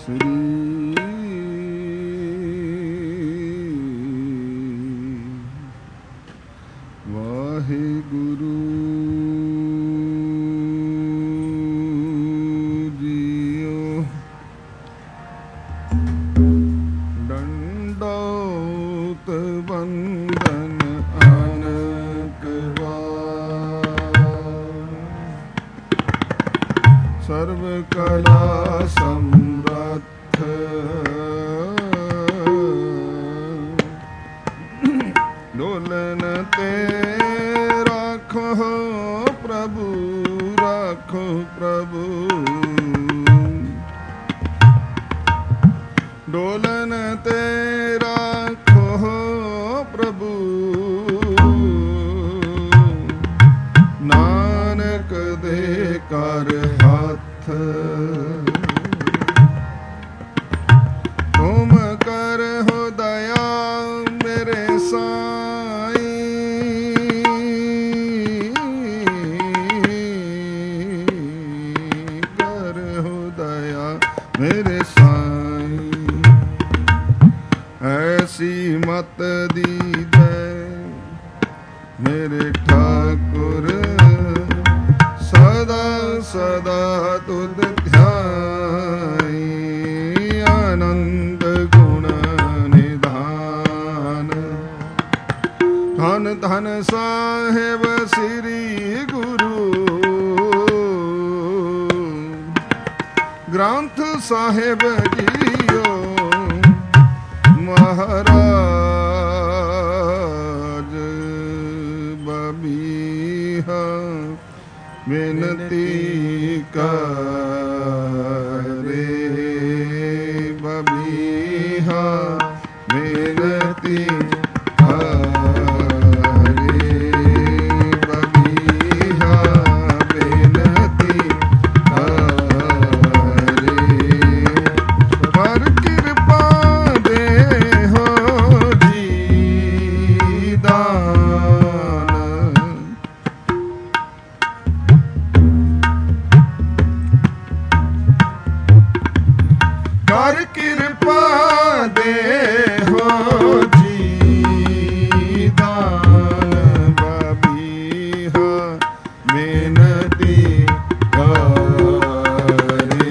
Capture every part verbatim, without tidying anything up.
ਸਰਬ ਕਲਾ ਸਮਰੱਥ ਡੋਲਨ ਤੇ ਰਾਖੋ ਪ੍ਰਭੂ, ਰਾਖੋ ਪ੍ਰਭੂ। ਡੋਲਨ ਤੇ ਰਾਖੋ ਪ੍ਰਭੂ, ਨਾਨਕ ਦੇ ਕਰ ਹੱਥ। ਤੁਮ ਕਰਹੁ ਦਇਆ ਮੇਰੇ ਸਾਈ, ਕਰਹੁ ਦਇਆ ਮੇਰੇ ਸਾਈ। ਐਸੀ ਮਤ ਦੀਜੈ ਮੇਰੇ ਠਾਕੁਰ, ਸਦਾ ਸਦਾ ਤੁਧ ਧਿਆਈ। ਆਨੰਦ ਗੁਣ ਨਿਧਾਨ, ਧਨ ਧਨ ਸਾਹਿਬ ਸ੍ਰੀ ਗੁਰੂ ਗ੍ਰੰਥ ਸਾਹਿਬ ਜੀਓ। ਮਹਾਰਾਜ ਬਬੀਹਾ ਬੇਨਤੀ ਕਰੇ, ਬਬੀਹਾ ਬੇਨਤੀ ਕਰੇ, ਬਬੀਹਾ ਬੇਨਤੀ ਕਰੇ। ਪਰ ਕਿਰਪਾ ਦੇਹੋ ਜੀ ਦਾਨ, ਕਰ ਕਿਰਪਾ ਦੇਹੋ ਜੀ ਦਾਨ। ਬਬੀਹਾ ਬੇਨਤੀ ਕਰੇ,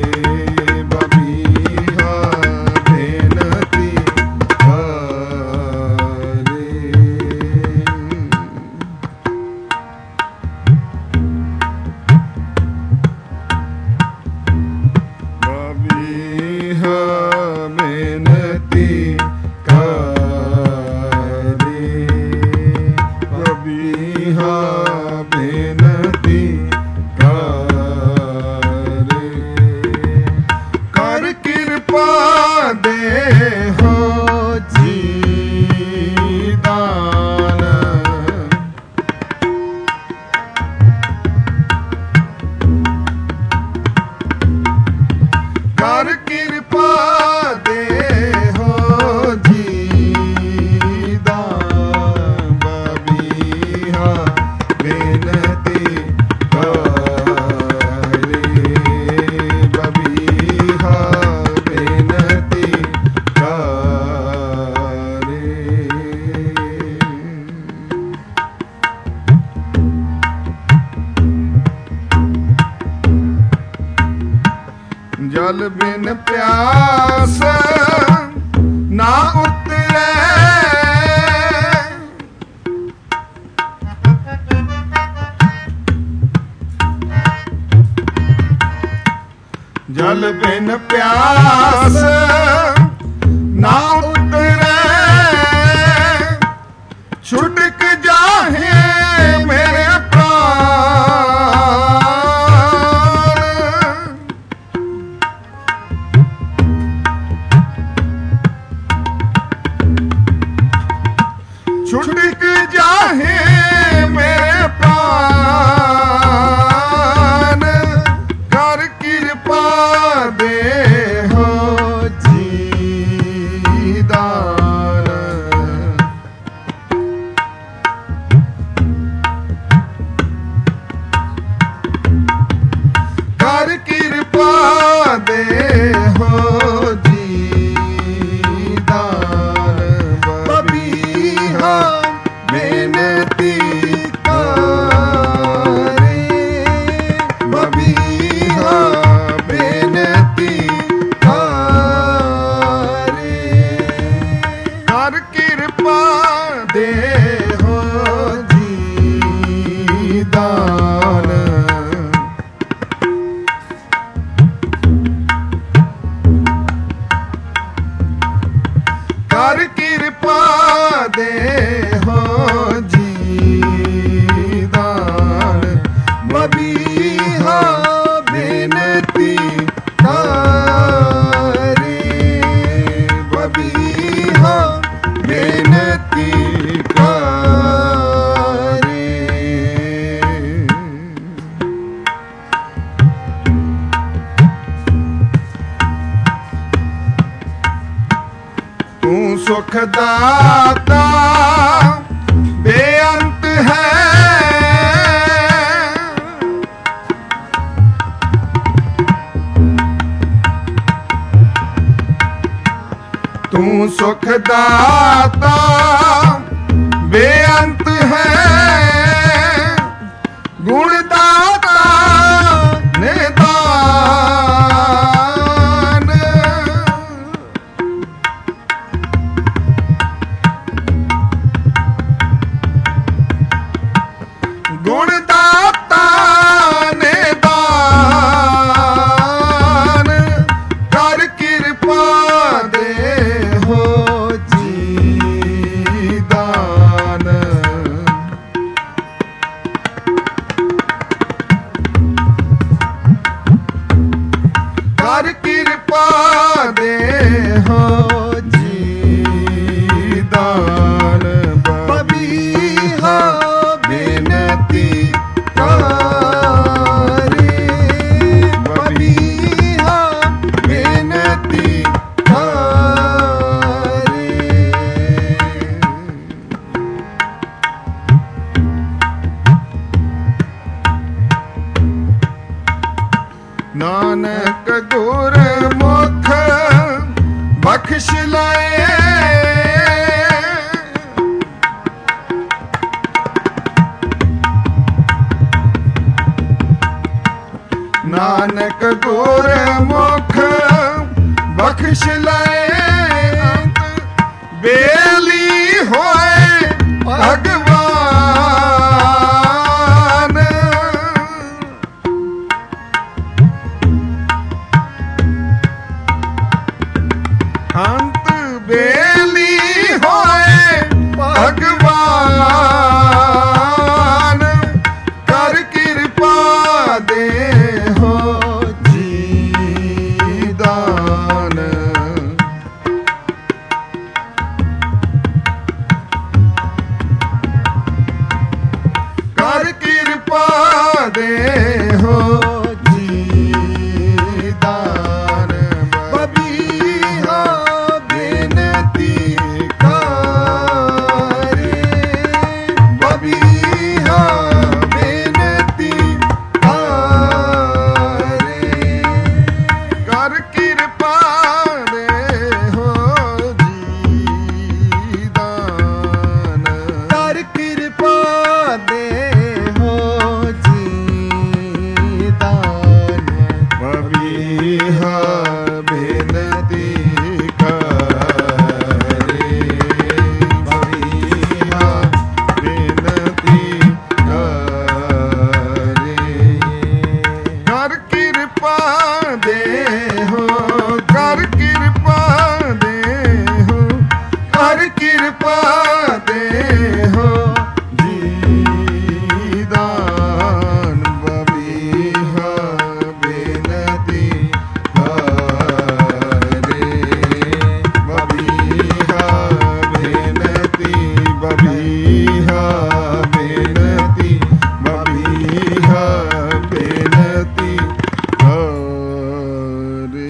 ਬਬੀਹਾ ਬੇਨਤੀ ਕਰੇ। ਬਬੀਹਾ ਬੇਨਤੀ ਕਰੇ, ਬਬੀਹਾ ਬੇਨਤੀ ਕਰੇ। ਕਰ ਕਿਰਪਾ ਦੇਹੋ ਜੀ ਦਾਨ, ਕਰ ਕਿਰਪਾ ਦੇਹੋ ਜੀ ਦਾਨ। ਬਬੀਹਾ ਬੇਨਤੀ ਕਰੇ, ਬਬੀਹਾ ਬੇਨਤੀ ਕਰੇ। ਜਲ ਬਿਨ ਪਿਆਸ ਨਾ ਉਤਰੈ, ਜਲ ਬਿਨ ਪਿਆਸ ਨਾ ਉਤਰੈ। ਛੁਟਕ ਜਾਹੇ ਮੇਰੇ ਪ੍ਰਾਣ, ਛੁਟਕ ਜਾਹੇ ਮੇਰੇ ਪ੍ਰਾਨ। ਕਰ ਕਿਰਪਾ ਦੇਹੋ ਜੀ ਦਾਨ। ਕਰ ਕਿਰਪਾ ਦੇਹੋ ਜੀ ਦਾਨ। ਬਬੀਹਾ ਬੇਨਤੀ ਕਰੇ, ਬਬੀਹਾ ਬੇਨਤੀ ਕਰੇ। ਤੂੰ ਸੁਖ ਦਾਤਾ ਬੇਅੰਤ ਹੈ, ਤੂੰ ਸੁਖ ਦਾਤਾ ਬੇਅੰਤ ਹੈ। ਗੁਣ ਦਾਤਾ ਨਿਦਾਨ। ਗੁਣ ਦਾਤਾ ਨਿਦਾਨ। ਕਰ ਕਿਰਪਾ ਦੇਹੋ ਜੀ ਦਾਨ। ਕਰ ਕਿਰਪਾ ਦੇਹੋ ਜੀ ਦਾਨ। ਬਬੀਹਾ ਬੇਨਤੀ ਕਰੇ, ਬਬੀਹਾ ਬੇਨਤੀ ਕਰੇ। ਨਾਨਕ ਗੁਰਮੁਖ ਬਖਸ਼ ਲਏ, ਨਾਨਕ ਗੁਰਮੁਖ ਬਖਸ਼ ਲਏ। ਬੇਲੀ ਹੋਏ ਭਗਵਾਨ। ਅੰਤ ਬੇਲੀ ਹੋਏ ਭਗਵਾਨ। ਕਰ ਕਿਰਪਾ ਦੇਹੋ ਜੀ ਦਾਨ। ਕਰ ਕਿਰਪਾ ਦੇਹੋ ਜੀ ਦਾਨ। ਬਬੀਹਾ ਬੇਨਤੀ ਕਰੇ, ਬਬੀਹਾ ਬੇਨਤੀ ਕਰੇ। ਕਰ ਕਿਰਪਾ ਦੇਹੋ ਜੀ ਦਾਨ। ਕਰ ਕਿਰਪਾ ਦੇਹੋ ਜੀ ਦਾਨ। ਬਬੀਹਾ ਬੇਨਤੀ ਕਰੇ, ਬਬੀਹਾ ਬੇਨਤੀ ਕਰੇ। ਕਰ ਕਿਰਪਾ ਦੇਹੋ, ਕਰ ਕਿਰਪਾ ਦੇਹੋ, ਕਰ ਕਿਰਪਾ ਦੇਹੋ ਜੀ ਦਾਨ। ਬਬੀਹਾ ਬੇਨਤੀ ਕਰੇ, ਬਬੀਹਾ ਬੇਨਤੀ, ਬਬੀਹਾ ਬੇਨਤੀ, ਬਬੀਹਾ ਬੇਨਤੀ ਕਰੇ।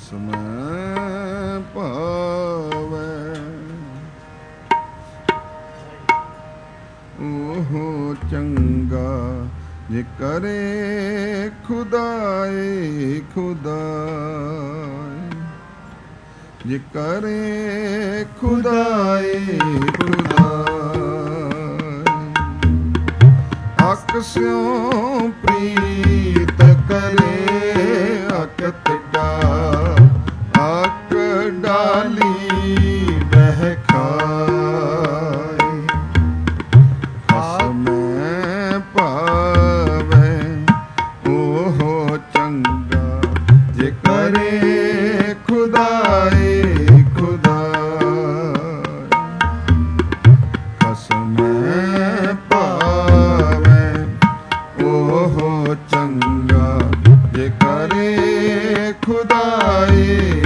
ਖਸਮ ਪਾਵੈ ਹੋ ਚੰਗਾ ਜੇ ਕਰੇ ਖੁਦਾਏ ਖੁਦਾਏ, ਜੇ ਕਰੇ ਖੁਦਾਏ ਖੁਦਾਏ। ਅਕਸਿਉ ਪ੍ਰੀਤ ਕਰੇ ਅਕਤ ਡਾ, ਅਕ ਡਾਲੀ ਬਹਿ ਖਾਏ। ਖਸਮੈ ਭਾਵੈ ਓਹੋ ਚੰਗਾ ਜੇ ਕਰੇ ਖੁਦਾਏ ਖੁਦਾਏ। ਖਸਮੈ ਭਾਵੈ ਓਹੋ ਚੰਗਾ ਜੇ ਕਰੇ ਖੁਦਾਏ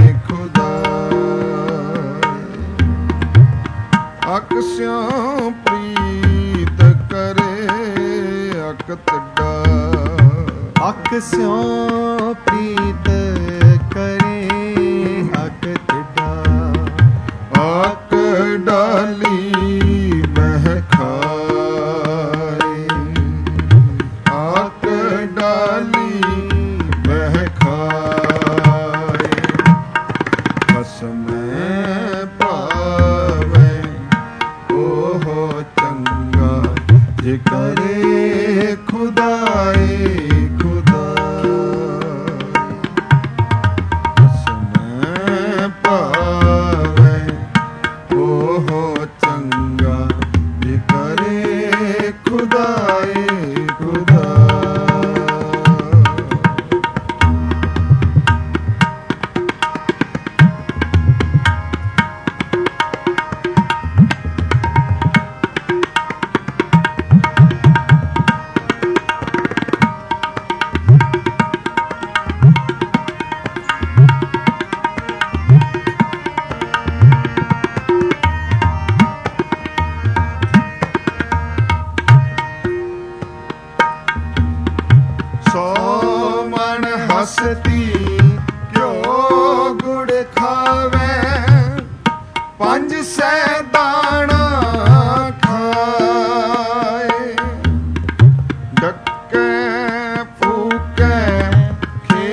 ਖੁਦਾਏ। ਅਕਸਿਉ ਪ੍ਰੀਤ ਕਰੇ ਅਕਤ ਡਾ, ਅਕਸਿਉ ਪ੍ਰੀਤ ਕਰੇ ਅਕਤ ਡਾ, ਅਕ ਡਾਲੀ ਬਹਿ ਖਾਏ। ਅਕ ਡਾਲੀ ਬਹਿ ਖਾਏ। ਖਸਮੈ ਭਾਵੈ ਓਹੋ ਚੰਗਾ ਜੇ ਕਰੇ ਖੁਦਾਏ ਖੁਦਾਏ। ਖਸਮੈ ਭਾਵੈ ਓਹੋ ਚੰਗਾ ਜੇ ਕਰੇ ਖੁਦਾਏ ਖੁਦਾਏ। ਸੌ ਮਣ ਹਸਤੀ ਘਿਓ ਗੁੜ ਖਾਵੇ, ਪੰਜ ਸੈ ਦਾਣਾ ਖਾਏ। ਡੱਕੇ ਫੂਕੇ ਖੇ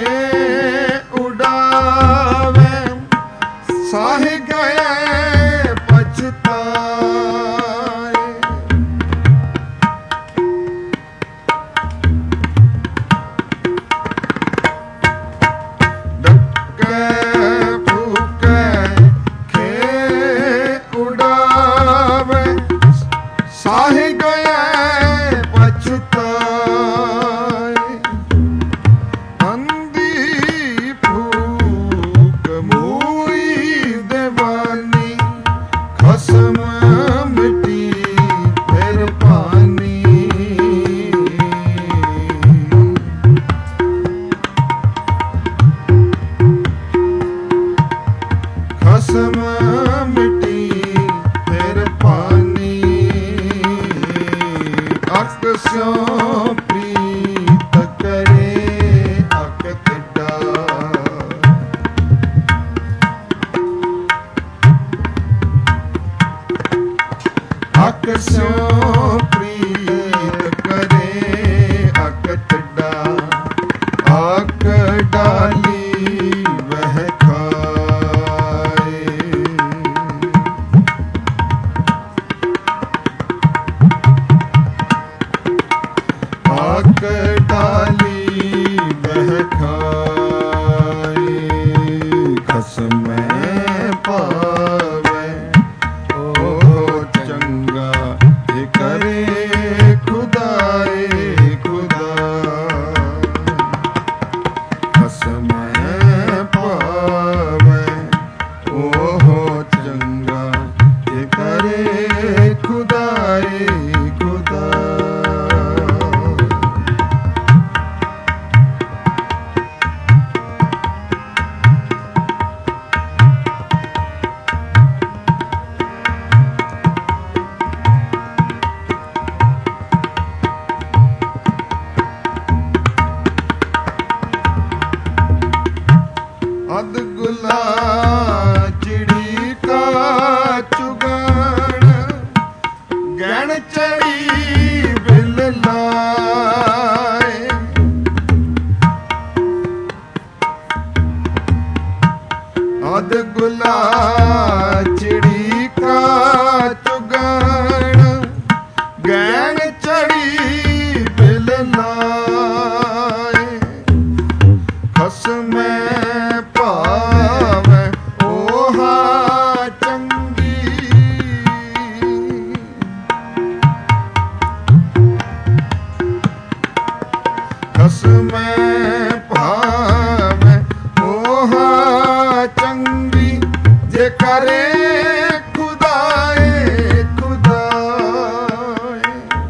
ਉਡਾਵੇ, ਸਾਹਿ ਗਏ ਪਛਤਾਏ। ਡੱਕੇ ਫੂਕੇ ਖੇ ਉਡਾਵੇ, ਸਾਹਿ ਗਏ ਪਛਤਾਏ। ਅੰਧੀ ਫੂਕ ਮੂਈ ਦੇਵਾਨੀ, ਖਸਮ ਮਿੱਟੀ ਫਿਰ ਪਾਨੀ। ਖਸਮ ਮਿੱਟੀ ਫਿਰ ਪਾਨੀ। ਅਕਸਿਉ ਪ੍ਰੀਤ ਕਰੇ ਅਕਤ ਡਾ, ਅਕਸਿਉ ਪ੍ਰੀਤ ਕਰੇ ਅਕਤ ਡਾ, ਅਕ ਡਾਲੀ ਬਹਿ ਖਾਏ। ਅਕ ਡਾਲੀ ਬਹਿ ਖਾਏ। ਖਸਮੈ ਭਾਵੈ ਓਹੋ ਚੰਗਾ ਜੇ ਕਰੇ ਖੁਦਾਏ ਖੁਦਾਏ। ਖਸਮੈ ਭਾਵੈ ਓਹੋ ਚੰਗਾ ਜੇ ਕਰੇ ਖੁਦਾਏ ਖੁਦਾਏ। ਅਦ ਗੁਲਾ ਚਿੜੀ ਕਾ ਚੁਗਣ, ਗਹਿਣ ਚੜੀ ਖਸਮੈ ਭਾਵੈ ਉਹ ਚੰਗੀ ਜੇ ਕਰੇ ਖੁਦਾਏ ਖੁਦਾਏ।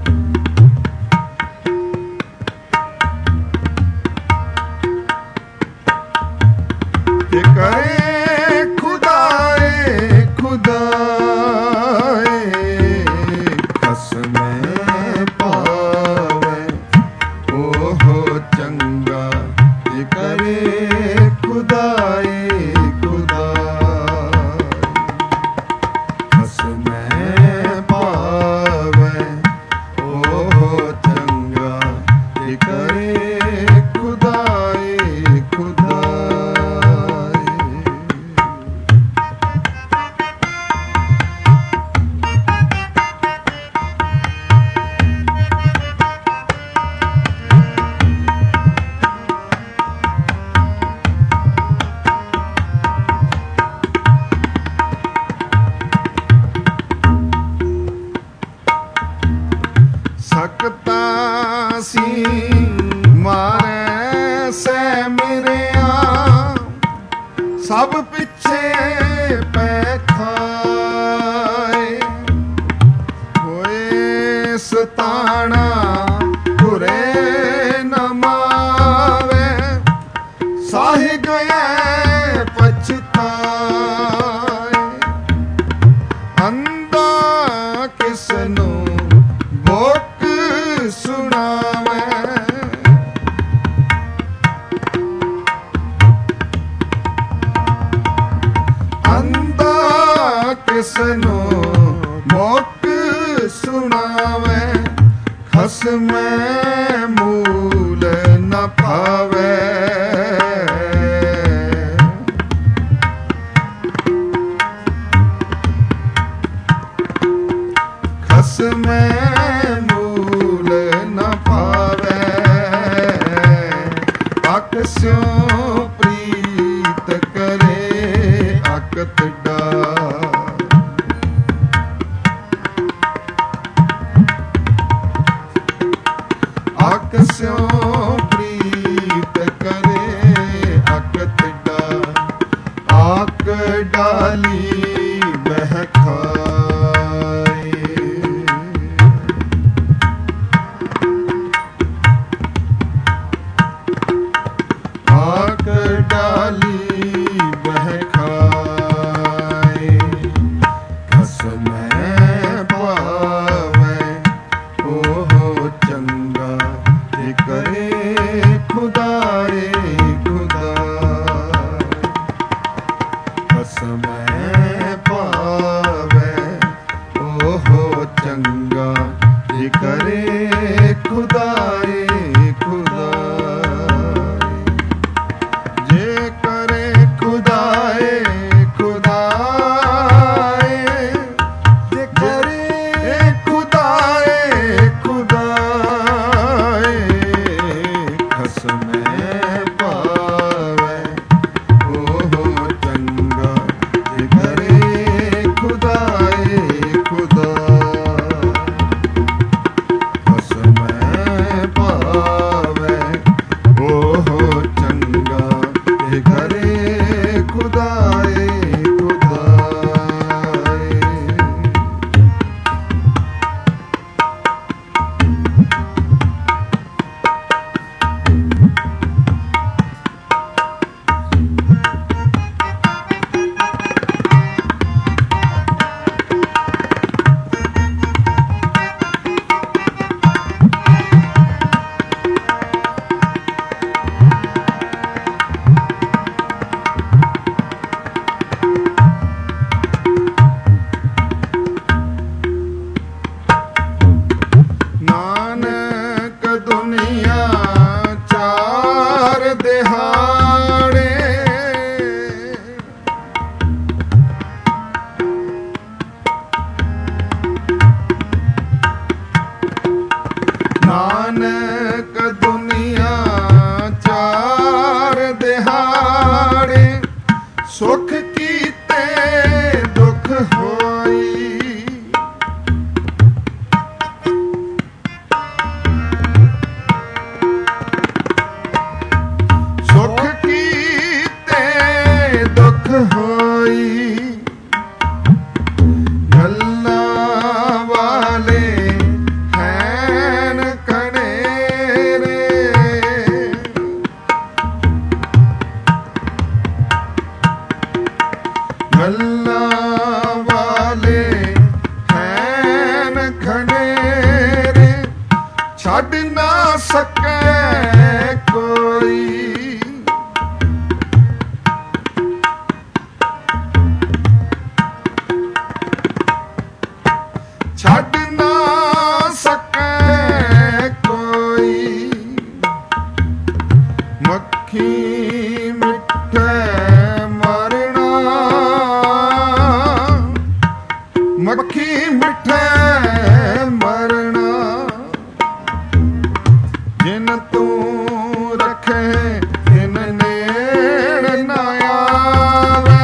ਜੇ ਕਰੇ ਖੁਦਾਏ ਖੁਦਾਏ ਖਸਮੈ ਭਾਵੈ ਉਹ ਚੰਗਾ ਜੇ ਕਰੇ ਖੁਦਾਏ ਖੁਦਾਏ। ਖਸਮੈ ਭਾਵੈ ਉਹ ਚੰਗਾ ਜੇ ਕਰੇ ਖੁਦਾਏ ਖੁਦਾਏ। ਸਕਤਾ ਸੀ ਮਾਰੇ ਸੈ ਮਿਰਿਆ ਸਭ ਪਿੱਛੇ ਪੈ ਖਾਏ। ਹੋਏ ਸਤਾਣਾ ਤੁਰੇ ਨ ਮਾਵੇ ਸਾਹਿ ਗਏ ਪਛਤਾਏ। ਅੰਦਾ ਕਿਸ ਨੂੰ ਬੋਕ ਸੁਣਾਵੇ ਅੰਦਾ ਕਿਸ ਨੂੰ ਮੋਕ ਸੁਣਾਵੇ। ਖਸਮੈ ਮੂਲ ਨ ਭਾਵੇ ਖਸਮੈ ਮੂਲ ਨ ਭਾਵੇ। ਅਕਸਿਓ ਪ੍ਰੀਤ ਕਰੇ ਅਕਤ ਡਾਰ। ਅਕਸਿਓ ਪ੍ਰੀਤ ਕਰੇ ਅਕਤ ਡਾਰ। ਆਕ ਡਾਲੀ ਬਹਿ ਖਾਏ। ਆਕ ਡਾਲੀ ਬਹਿ ਖਾਏ। ਖਸਮੈ ਭਾਵੈ ਉਹ ਚੰਗਾ ਜੇ ਕਰੇ ਖੁਦਾਏ ਖੁਦਾਏ। ਖਸਮੈ ਭਾਵੈ ਉਹ ਚੰਗਾ ਜੇ ਕਰੇ ਖੁਦਾਏ ਖੁਦਾਏ। ਜੇ ਕਰੇ ਖੁਦਾਏ ਖੁਦਾਏ। ਜੇ ਕਰੇ ਖੁਦਾਏ ਖੁਦਾਏ। ਖਸਮੈ ਭਾਵੈ ਉਹ ਚੰਗਾ ਜੇ ਕਰੇ ਖੁਦਾਏ ਖੁਦਾਏ। ਖਨੇਰੇ ਛੱਡ ਨਾ ਸਕੇ ਕੋਈ। ਛੱਡ ਨਾ ਸਕੇ ਕੋਈ। ਮੱਖੀ ਮਿੱਠੇ ਮਰਨਾ, ਮੱਖੀ ਮਿੱਠੇ ਮਰਨਾ। ਜਿਨ ਤੂੰ ਰੱਖੇ ਤਿਨ ਨੇੜ ਨਾ ਆਵੇ।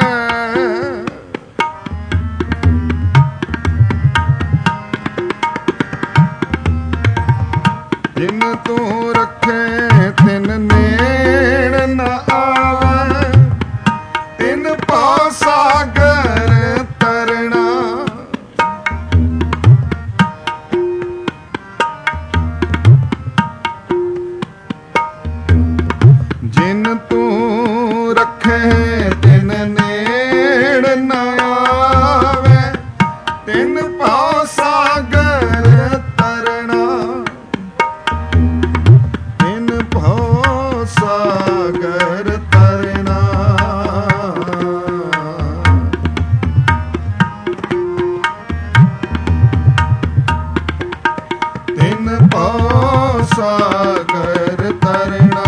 ਜਿਨ ਤੂੰ ਰੱਖੇ ਤਿਨ ਨੇੜ ਨਾ ਆਵੇ। ਤਿਨ ਭਉ ਸਾਗਰ ਤਰਨਾ। ਜਿਨ ਤੂੰ ਰੱਖੇ ਤਿਨ ਨੇੜ ਨਾ ਆਵੇ। ਤਿਨ ਭਉ ਸਾਗਰ ਤਰਨਾ। ਤਿਨ ਭਉ ਸਾਗਰ ਤਰਨਾ। ਤਿਨ ਭਉ ਸਾਗਰ ਤਰਨਾ।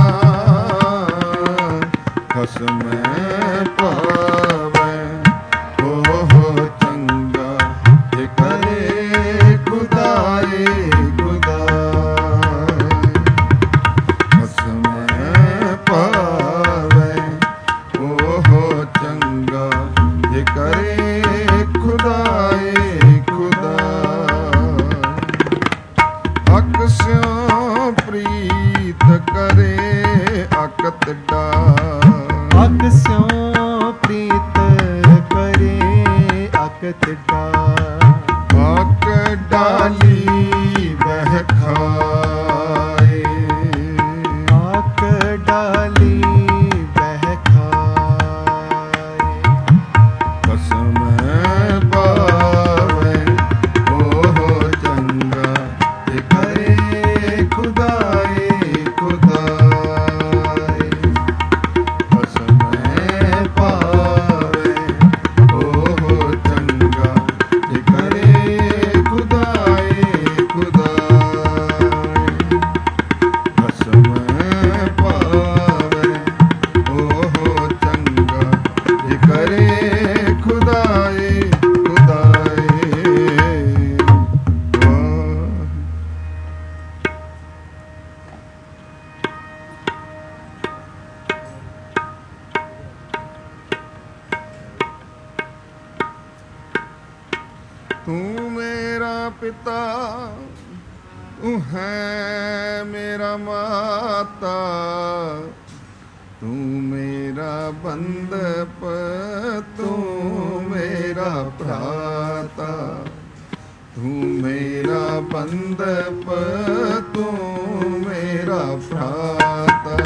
ਖਸਮੈ ਪਾਵੈ ਉਹ ਚੰਗਾ ਜੇ ਕਰੇ ਖੁਦਾਏ ਖੁਦਾਏ। ਖਸਮੈ ਪਾਵੈ ਉਹ ਚੰਗਾ ਜੇ ਕਰੇ ਖੁਦਾਏ ਖੁਦਾਏ। ਅਕ ਸਿਉ ਪ੍ਰੀਤ ਕਰੇ ਅਕ ਤਿੱਡਾ। ਅਕ ਸਿਉ ਪ੍ਰੀਤ ਕਰੇ ਅਕ ਤਿੱਡਾ। ਅਕ ਡਾਲੀ ਬਹਿ ਖਾਏ। ਅਕ ਡਾਲੀ ਬਹਿ ਖਾਏ। ਖਸਮੈ ਪਾਵੈ ਉਹ ਚੰਗਾ ਜੇ ਕਰੇ ਖੁਦਾਏ ਖੁਦਾਏ। ਖਸਮੈ ਪਾਵੈ ਉਹ ਚੰਗਾ ਜੇ ਕਰੇ ਖੁਦਾਏ ਖੁਦਾਏ। ਖਸਮੈ ਪਾਵੈ ਉਹ ਚੰਗਾ ਜੇ ਕਰੇ ਖੁਦਾਏ ਖੁਦਾਏ। ਵਾਹ। ਤੂੰ ਮੇਰਾ ਪਿਤਾ ਤੂੰ ਹੈ ਮੇਰਾ ਮਾਤਾ। ਤੂੰ ਮੇਰਾ ਬੰਦਪ ਤੂੰ ਮੇਰਾ ਭਰਾਤਾ। ਤੂੰ ਮੇਰਾ ਬੰਦਪ ਤੂੰ ਮੇਰਾ ਭਰਾਤਾ।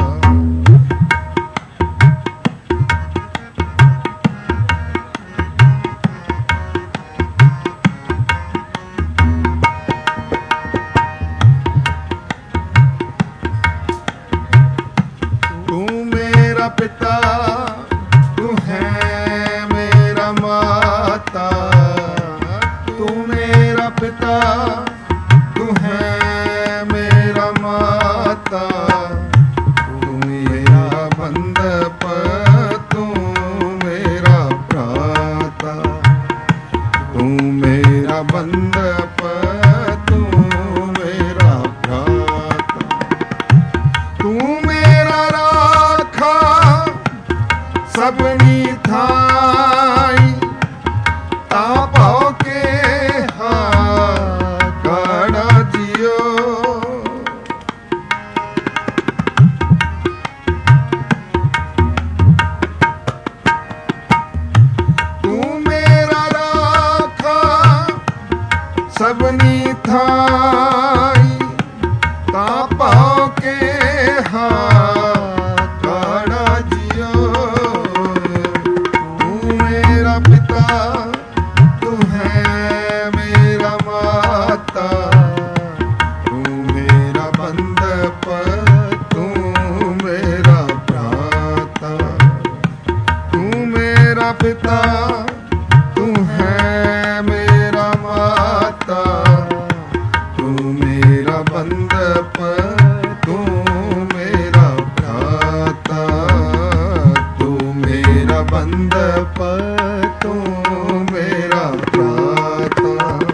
ਤੂੰ ਮੇਰਾ ਪਿਤਾ ਤੂੰ ਹੈ ਮੇਰਾ ਮਾਤਾ। ਤੂੰ ਮੇਰਾ ਪਿਤਾ ਤੂੰ ਹੈ ਮੇਰਾ ਮਾਤਾ। ਤੂੰ ਮੇਰਾ ਬੰਦਪ ਤੂੰ ਮੇਰਾ ਭਰਾਤਾ। ਤੂੰ ਮੇਰਾ ਬੰਦਪ ਤੂੰ ਮੇਰਾ ਭਰਾਤਾ। ਤੂੰ ਮੇਰਾ ਰਾਖਾ ਸਭਨੀ ਥਾਈ। ਤਾ ਭਉ ਕੇ ਹਾ ਕਾੜਾ ਜਿਉ। ਤੂੰ ਮੇਰਾ ਰਾਖਾ ਸਭਨੀ ਥਾਈ। ਤਾ ਭਉ ਕੇ ਹਾ ਕਾੜਾ ਜਿਉ। ਤੂੰ ਮੇਰਾ ਪਿਤਾ ਤੂੰ ਹੈ ਮੇਰਾ ਮਾਤਾ। ਮਾਤਾ ਤੂੰ ਮੇਰਾ ਬੰਦਪ ਤੂੰ ਮੇਰਾ ਭਰਾਤਾ ਤੂੰ ਮੇਰਾ ਪਿਤਾ ਤੂੰ ਹੈ ਮੇਰਾ ਮਾਤਾ ਤੂੰ ਮੇਰਾ ਬੰਦਪ ਤੂੰ ਮੇਰਾ ਭਰਾਤਾ ਤੂੰ ਮੇਰਾ ਬੰਦਪ ਤੂੰ ਮੇਰਾ ਭਰਾਤਾ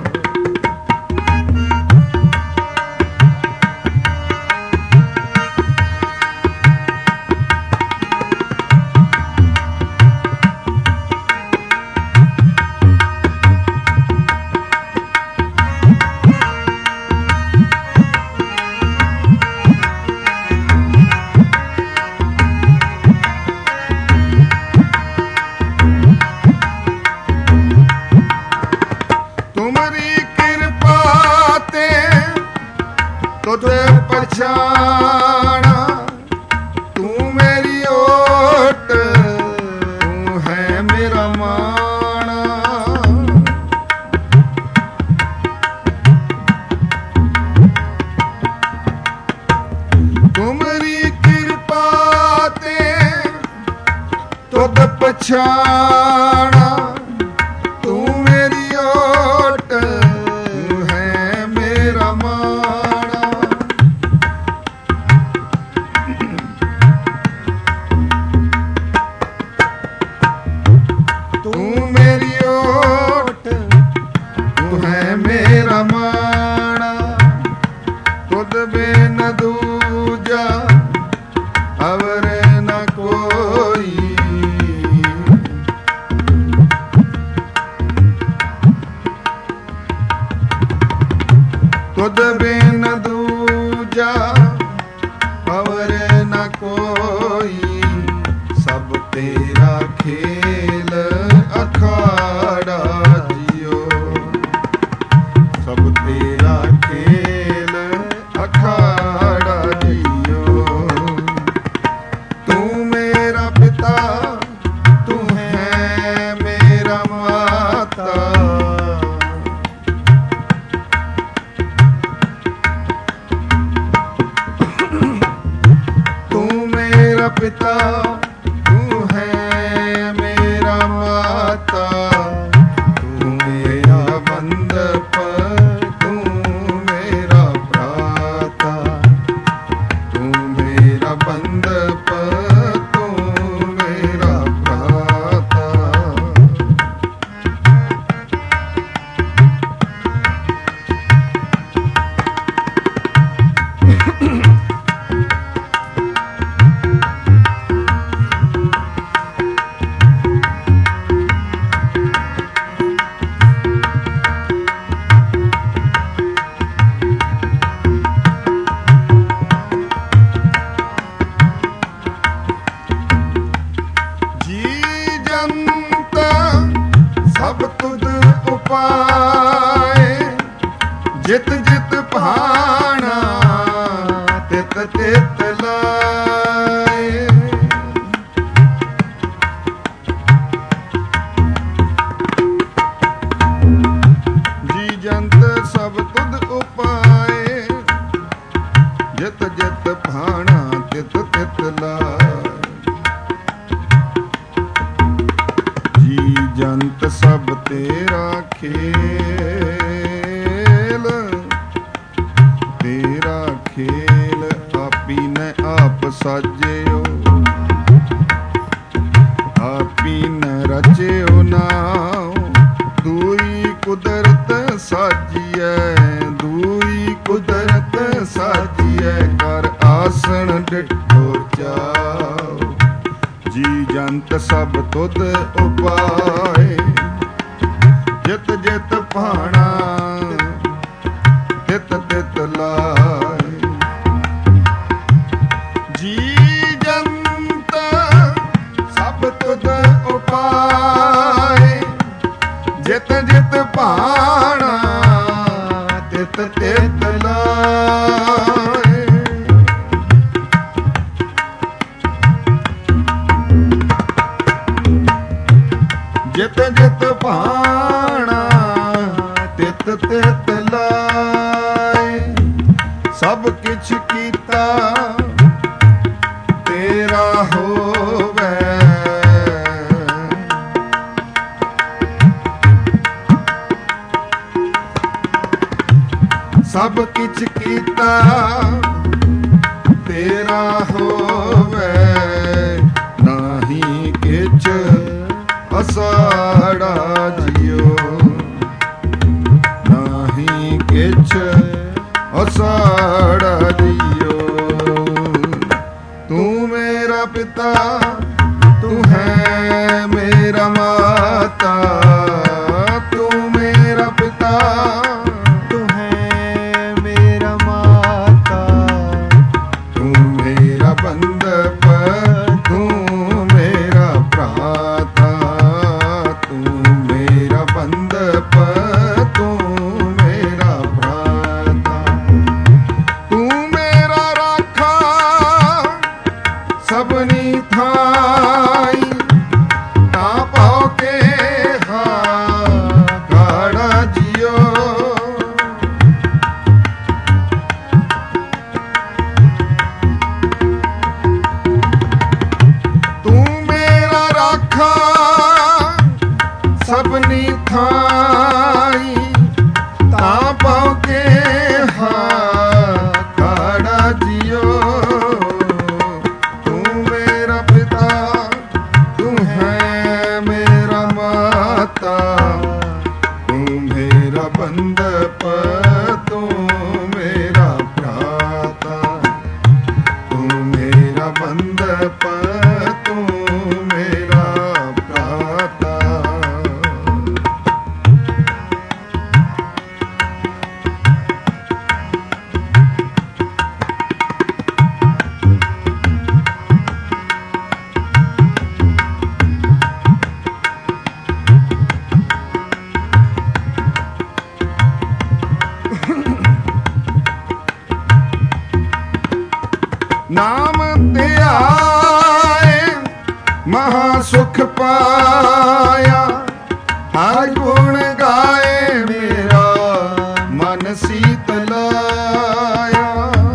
ਤੁਧ ਪਛਾਣਾ ਤੂੰ ਮੇਰੀ ਓਟ ਤੂੰ ਹੈ ਮੇਰਾ ਮਾਣਾ ਤੁਮਰੀ ਕਿਰਪਾ ਤੇ ਤੁਧ ਪਛਾਣਾ ਤੂੰ ਮੇਰੀ ਓਟ ਤੂੰ ਹੈ ਮੇਰਾ ਮਾਣਾ ਤੂੰ ਮੇਰੀ ਓਟ ਤੂੰ ਹੈ ਮੇਰਾ ਮਾਣਾ ਤੁਧ ਬਿਨ ਦੂਜਾ ਅਵਰ ਨ ਕੋਈ ਤੁਧ ਬਿਨ ਦੂਜਾ ਅਵਰ ਨ ਕੋਈ ਸਭ ਤੇਰਾ ਖੇਲ ਅਖਾੜਾ ਜਿਓ ਸਭ ਤੇਰਾ ਖੇਲ ਅਖਾੜਾ ਜਿਓ ਤੂੰ ਮੇਰਾ ਪਿਤਾ ਤੂੰ ਹੈ ਮੇਰਾ ਮਾਤਾ ਤੂੰ ਮੇਰਾ ਪਿਤਾ ਤੂੰ ਹੈ ਮੇਰਾ ਮਾਤਾ ਤੂੰ ਮੇਰਾ ਬੰਦਪ ਤੂੰ ਮੇਰਾ ਭਰਾਤਾ ਤੂੰ ਮੇਰਾ ਬੰਦਪ ਤੂੰ ਮੇਰਾ ਭਰਾਤਾ ਸਭ ਤੁਧ ਉਪਾਏ ਜਿਤ ਜਿਤ ਭਾਣਾ ਤਿਤ ਤਿਤ ਲਾਏ ਜੀ ਜੰਤ ਸਭ ਤੁਧ ਉਪਾਏ ਜਿਤ ਜਿਤ ਭਾਣਾ ਤਿਤ ਤਿਤ ਲਾਏ ਜੀ ਜੰਤ ਸਭ ਤੇਰਾ ਖੇਲ ਤੇਰਾ ਖੇਲ ਆਪੀ ਨੇ ਆਪ ਸਾਜਿਓ ਆਪੀ ਨੇ ਰਚਿਓ ਨਾਉ ਦੂਈ ਕੁਦਰਤ ਸਾਜੀਐ ਦੂਈ ਕੁਦਰਤ ਸਾਜੀਐ ਕਰ ਆਸਣ ਡਿਠੋ ਚਾਉ ਜੀ ਜੰਤ ਸਭ ਤੁਧ ਉਪਾਏ ਜਿਤ ਜਿਤ ਭਾਣਾ ਤਿਤ ਤਿਤ ਲਾਏ ਜੀ ਜੰਤ ਸਭ ਤੁਧ ਉਪਾਏ ਜਿਤ ਜਿਤ ਭਾਣਾ ਤਿਤ ਤਿਤ ਲਾਏ ਜਿਤ ਜਿਤ ਭਾਣਾ ਤਿਤ ਤਿਤ ਲਾਏ ਸਭ ਕਿਛ ਕੀਤਾ ਤੇਰਾ ਹੋਵੇ। ਸਭ ਕਿਛ ਕੀਤਾ ਤੇਰਾ ਹੋਵੇ, ਨਾਹੀ ਕਿਛ ਅਸਾੜਾ ਜਿਉ, ਨਾਹੀ ਕਿਛ ਅਸਾੜਾ ਜਿਉ। ਤੂੰ ਮੇਰਾ ਪਿਤਾ, ਤੂੰ ਹੈ ਮੇਰਾ ਮਾਤਾ, ਤੂੰ ਮੇਰਾ ਪਿਤਾ, ਤੂੰ ਹੈ ਮੇਰਾ ਮਾਤਾ, ਤੂੰ ਮੇਰਾ ਬੰਧਪ, ਤੂੰ ਮੇਰਾ ਭਰਾਤਾ, ਤੂੰ ਮੇਰਾ ਬੰਧਪ, ਤੂੰ ਮੇਰਾ ਭਰਾਤਾ। ਤੂੰ ਮੇਰਾ ਰਾਖਾ ਸਭਨੀ ਥਾਈ, ਤਾਂ ਪਾਉ ਕੇ ਹਾ ਗਾੜਾ ਜਿਉ। ਤੂੰ ਮੇਰਾ ਰਾਖਾ ਸਭਨੀ ਥਾਈ, ਤਾਂ ਪਾਉ ਕੇ ਹਾ ਗਾੜਾ ਜਿਉ। ਤੂੰ ਮੇਰਾ ਪਿਤਾ, ਤੂੰ ਹੈ ਮੇਰਾ ਮਾਤਾ, ਤੂੰ ਮੇਰਾ ਬੰਧਪ, ਤੂੰ ਮੇਰਾ ਭਰਾਤਾ, ਤੂੰ ਮੇਰਾ ਬੰਧਪ, ਤੂੰ ਮੇਰਾ ਭਰਾਤਾ। ਨਾਮ ਧਿਆਏ ਮਹਾ ਸੁਖ ਪਾਇਆ, ਹਰ ਗੁਣ ਗਾਏ ਮੇਰਾ ਮਨ ਸੀਤਲਾਇਆ।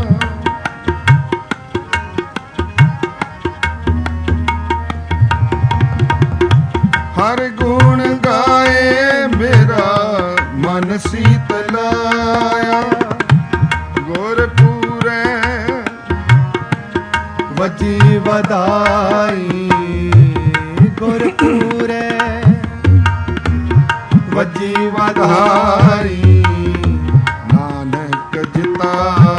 ਹਰ ਗੁਣ ਗਾਏ ਮੇਰਾ ਮਨ ਸੀਤਲਾਇਆ। ਗੁਰ ਪੂਰੇ ਵਜੀ ਵਧਾਈ, ਗੁਰ ਪੂਰੇ ਵਜੀ ਵਧਾਈ, ਨਾਨਕ ਜਿਤਾ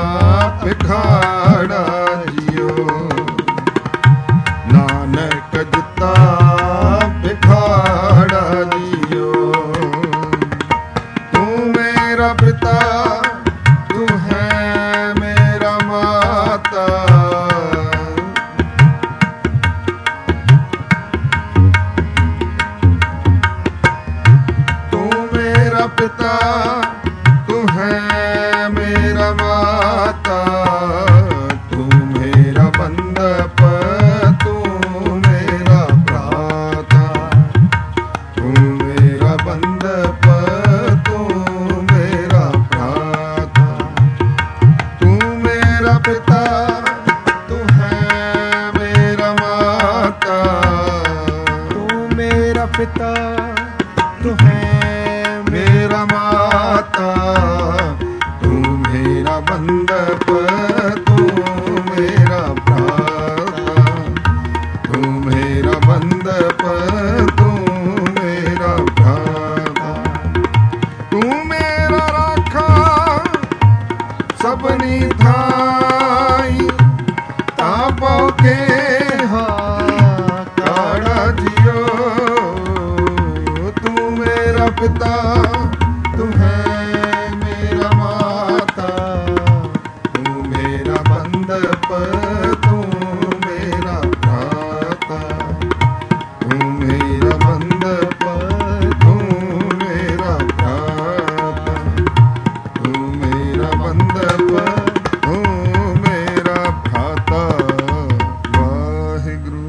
ਭਿਖਾੜਾ ਜਿਉ, ਨਾਨਕ ਜਿਤਾ ਭਿਖਾੜਾ ਜਿਉ। ਤੂੰ ਮੇਰਾ ਪਿਤਾ, ਤੂੰ ਹੈ ਮੇਰਾ ਮਾਤਾ, ਪਿਤਾ, ਤੂੰ ਹੈ ਮੇਰਾ ਮਾਤਾ, ਤੂੰ ਮੇਰਾ ਬੰਧਪ, ਤੂੰ ਮੇਰਾ ਭਰਾਤਾ, ਤੂੰ ਮੇਰਾ ਬੰਧਪ, ਤੂੰ ਮੇਰਾ ਭਰਾਤਾ। ਤੂੰ ਮੇਰਾ ਪਿਤਾ, ਤੂੰ ਹੈ ਮੇਰਾ ਮਾਤਾ, ਤੂੰ ਮੇਰਾ ਪਿਤਾ, ਤੂੰ ਹੈ ਮੇਰਾ ਮਾਤਾ, ਤੂੰ ਮੇਰਾ ਬੰਧਪ, ਤੂੰ ਮੇਰਾ ਭਰਾਤਾ, ਤੂੰ ਮੇਰਾ ਬੰਧਪ, ਤੂੰ ਮੇਰਾ ਭਰਾਤਾ। ਤੂੰ ਮੇਰਾ ਰਾਖਾ ਸਭਨੀ ਥਾਈ, ਤਾਂ ਪਾਉ ਕੇ ਹਾ ਗਾੜਾ ਜਿਉ। ਤੂੰ ਮੇਰਾ ਪਿਤਾ, ਤੂੰ ਹੈ ਮੇਰਾ ਮਾਤਾ, ਤੂੰ ਮੇਰਾ ਬੰਧਪ, ਤੂੰ ਮੇਰਾ ਭਰਾਤਾ, ਤੂੰ ਮੇਰਾ ਬੰਧਪ, ਤੂੰ ਮੇਰਾ ਭਰਾਤਾ, ਤੂੰ ਮੇਰਾ ਬੰਧਪ, ਤੂੰ ਮੇਰਾ ਭਰਾਤਾ। ਵਾਹਿਗੁਰੂ।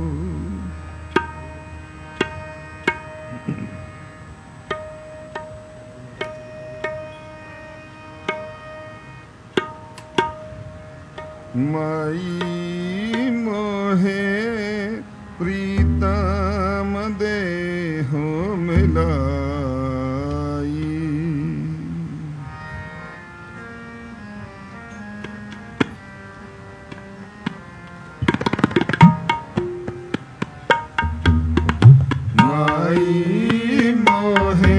माई मोहे प्रीतम देहो मिलाई। माई मोहे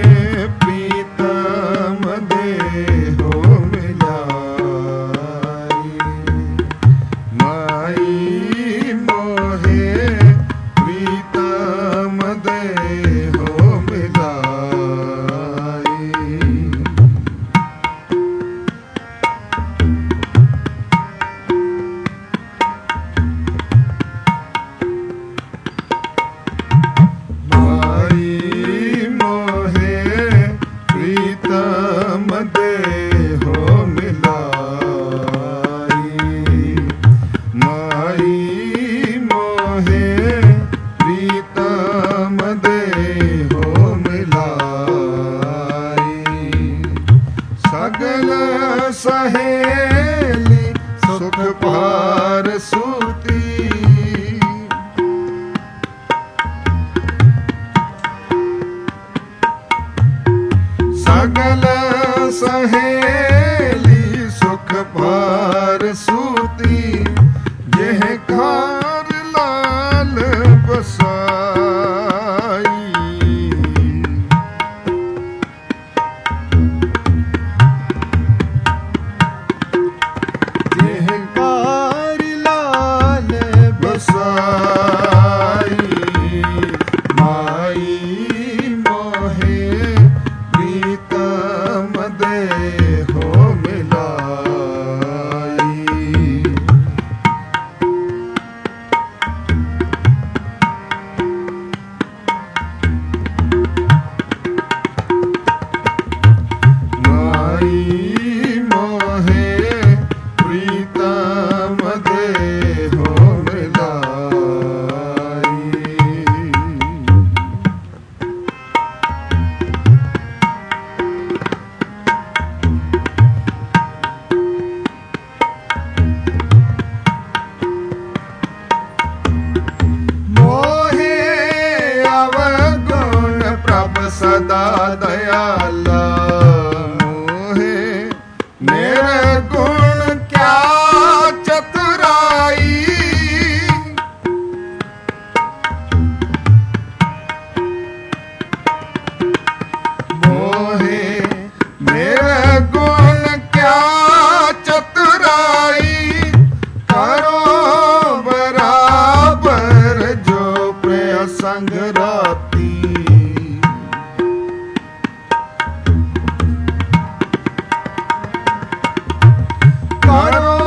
प्रीतम देहो मिलाई। माई मोहे प्रीतम देहो मिलाई। माई मोहे प्रीतम देहो मिलाई। माई मोहे प्रीतम देहो मिलाई। सगल सहेली सुख पार सूती। सगल सहेली सुख पार सूती। यह खार लाल बसाई। यह कार लाल बसाई। माई मोहे प्रीतम देहो मिलाई। माई मोहे प्रीतम देहो मिलाई। मोहे अवगुण प्रभ सदा दयाला। मोहे निर्गुण क्या चतुराई। मोहे निर्गुण क्या चतुराई। करो बराबर जो प्रिय संग राती। करो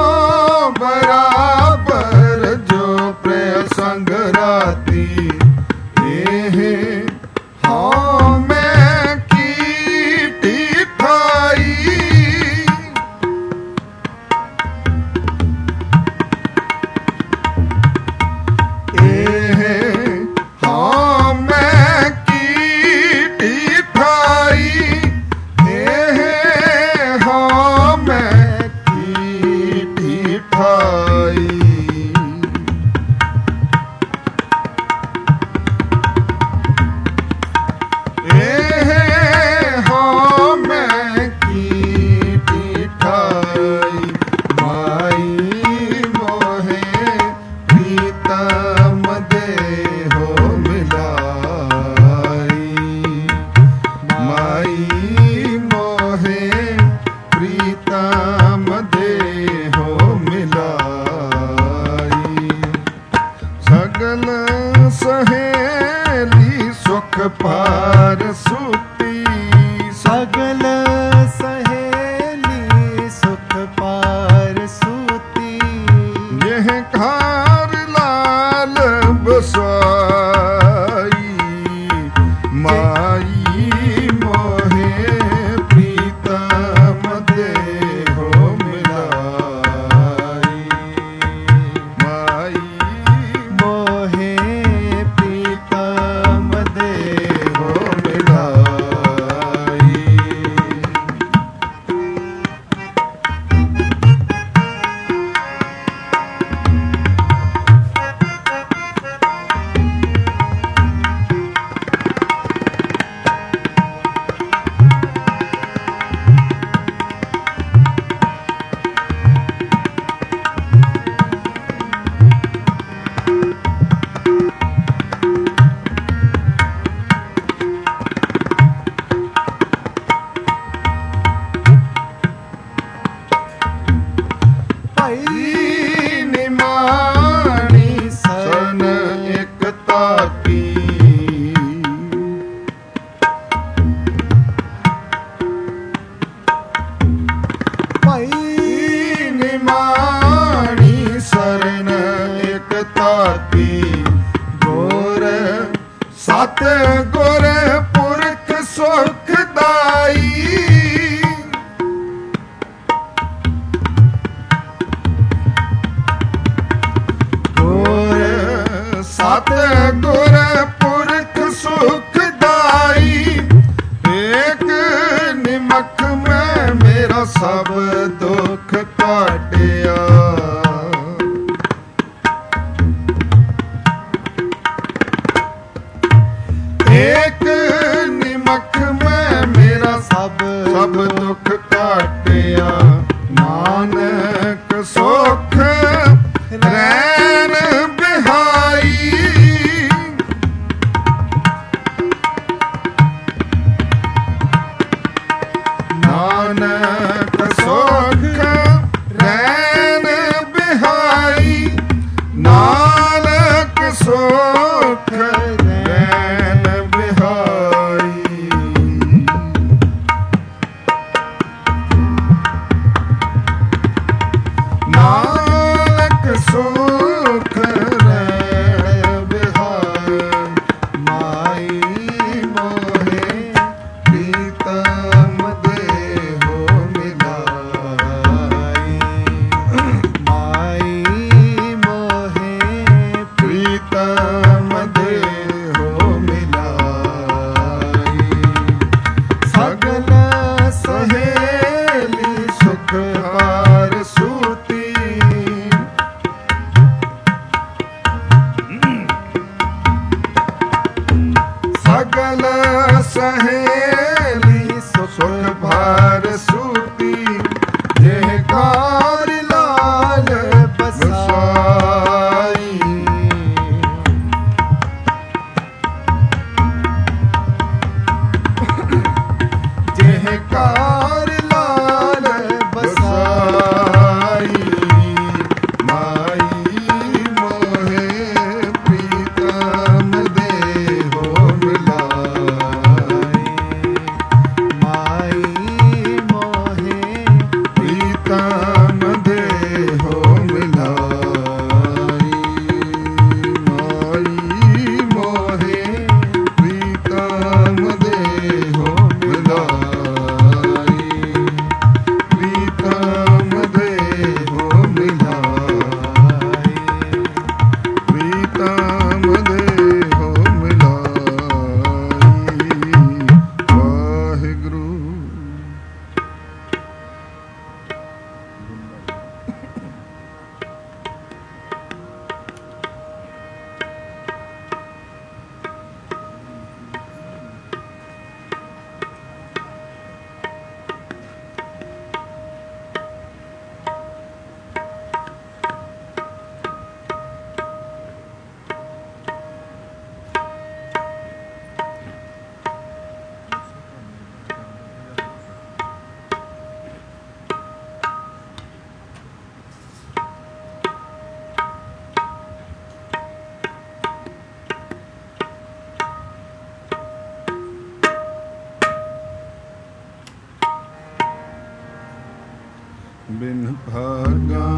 बराबर जो प्रिय संग राती। एहे हाँ मैं कीटी ठाई। एहे हाँ मैं कीटी ठाई। एहे हाँ मैं कीटी ठाई। एहे हाँ मैं कीटी ठाई। माई मोहे प्रीतम देहो मिलाई। माई मोहे प्रीतम देहो मिलाई। सगल सहेली सुख पार सूती। सगल सहेली सुख पार सूती। यह खार लाल बसाई। माई मोहे प्रीतम देहो मिलाई। माई मोहे प्रीतम देहो मिलाई। ਭਾਈ ਨਿਮਾਣੀ ਸਰਨ ਇਕਤਾ ਕੀ। ਭਾਈ ਨਿਮਾਣੀ ਸਰਨ ਇਕਤਾ ਕੀ। ਗੁਰ ਸਤ ਗੁਰ ਪੁਰਖ ਸੁਖ ਦਾਈ। ਗੁਰ ਸਤ ਗੁਰ ਪੁਰਖ ਸੁਖ ਦਾਈ। ਏਕ ਨਿਮਖ ਮੈਂ ਮੇਰਾ ਸਭ ਦੁੱਖ ਕਾਟਿਆ। ਏਕ ਨਿਮਖ ਮੈਂ ਮੇਰਾ ਸਭ ਸਭ ਦੁੱਖ ਕਾਟਿਆ। ਨਾਨਕ ਸੁਖ ਰੈਣ ਬਿਹਾਈ। ਨਾਨਕ ਸੁਖ ਰੈਣ ਬਿਹਾਈ। ਨਾਨਕ ਸੁਖ ਰੈਣ ਬਿਹਾਈ। ਨਾਨਕ ਸੁਖ ਰੈਣ ਬਿਹਾਈ। ਮਾਈ ਮੋਹੇ ਪ੍ਰੀਤਮ ਦੇਹੋ ਮਿਲਾਈ। ਮਾਈ ਮੋਹੇ ਪ੍ਰੀਤਮ ਦੇਹੋ ਮਿਲਾਈ। ਸਗਲ ਸਹੇਲੀ ਸੁਖ ਹਾਰ ਸੂਤੀ। ਸਗਲ ਸਹੇਲੀ ਸੁਖ ਭਾਰ ਸੂਤੀ। ਜਿਹ ਕਾਰ ਲਾਲ ਬਸਾਈ। ਜਿਹ ਕਾਰ ਲਾਲ ਬਸਾਈ। ਮਾਈ ਮੋਹੇ ਪ੍ਰੀਤਮ ਦੇਹੋ ਮਿਲਾਈ। ਮਾਈ ਮੋਹੇ ਪ੍ਰੀਤਮ ਦੇਹੋ ਮਿਲਾਈ। ਮਾਈ ਮੋਹੇ ਪ੍ਰੀਤਮ ਦੇਹੋ ਮਿਲਾਈ। ਪ੍ਰੀਤਮ ਦੇਹੋ ਮਿਲਾਈ। ਪ੍ਰੀਤਮ ਦੇਹੋ ਮਿਲਾਈ। ਵਾਹਿਗੁਰੂ। ਬਿਨ ਭਾਗਾ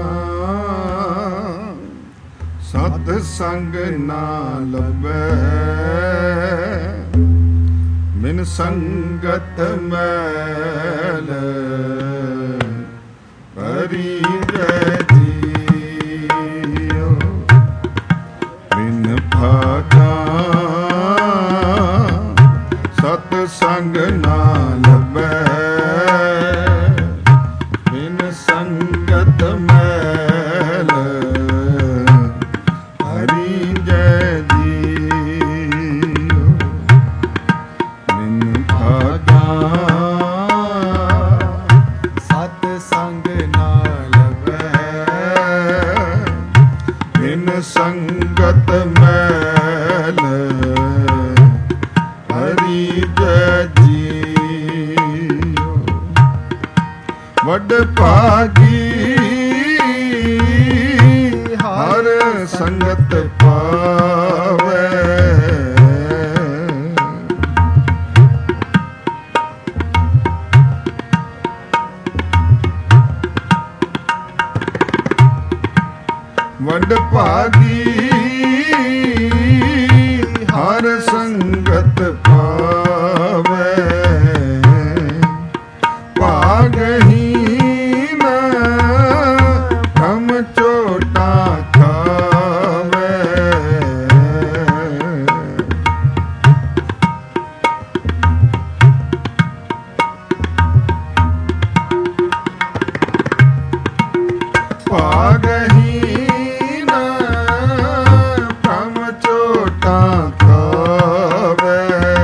ਸਤ ਸੰਗ ਨਾ ਲੱਭੈ। ਬਿਨ ਸੰਗਤ ਮੈਲ ਭਰੀ ਜੀਉ। ਬਿਨ ਭਾਗਾ ਸਤ ਸੰਗ ਨਾ ਲੱਭੈ। ਬਿਨ ਸੰਗਤ ਮੈਲ ਹਰੀ ਜੈ ਜੀਉ। ਬਿਨ ਭਾਗਾ ਸਤ ਸੰਗ ਨਾ ਲੱਭੈ। ਬਿਨ ਸੰਗਤ ਮੈਲ ਹਰੀ ਜੈ ਜੀਉ। ਵੱਡ ਭਾਗੀ ਸੰਗਤ ਪਾਵੇ। ਵਡ ਭਾਗੀ ਹਰ ਸੰਗਤ ਪਾਵੇ। ਭਾਗਹੀਨ ਹਮ ਚੋਟਾ ਖਾਵੇ। ਭਾਗਹੀਨ ਹਮ ਚੋਟਾ ਖਾਵੇ।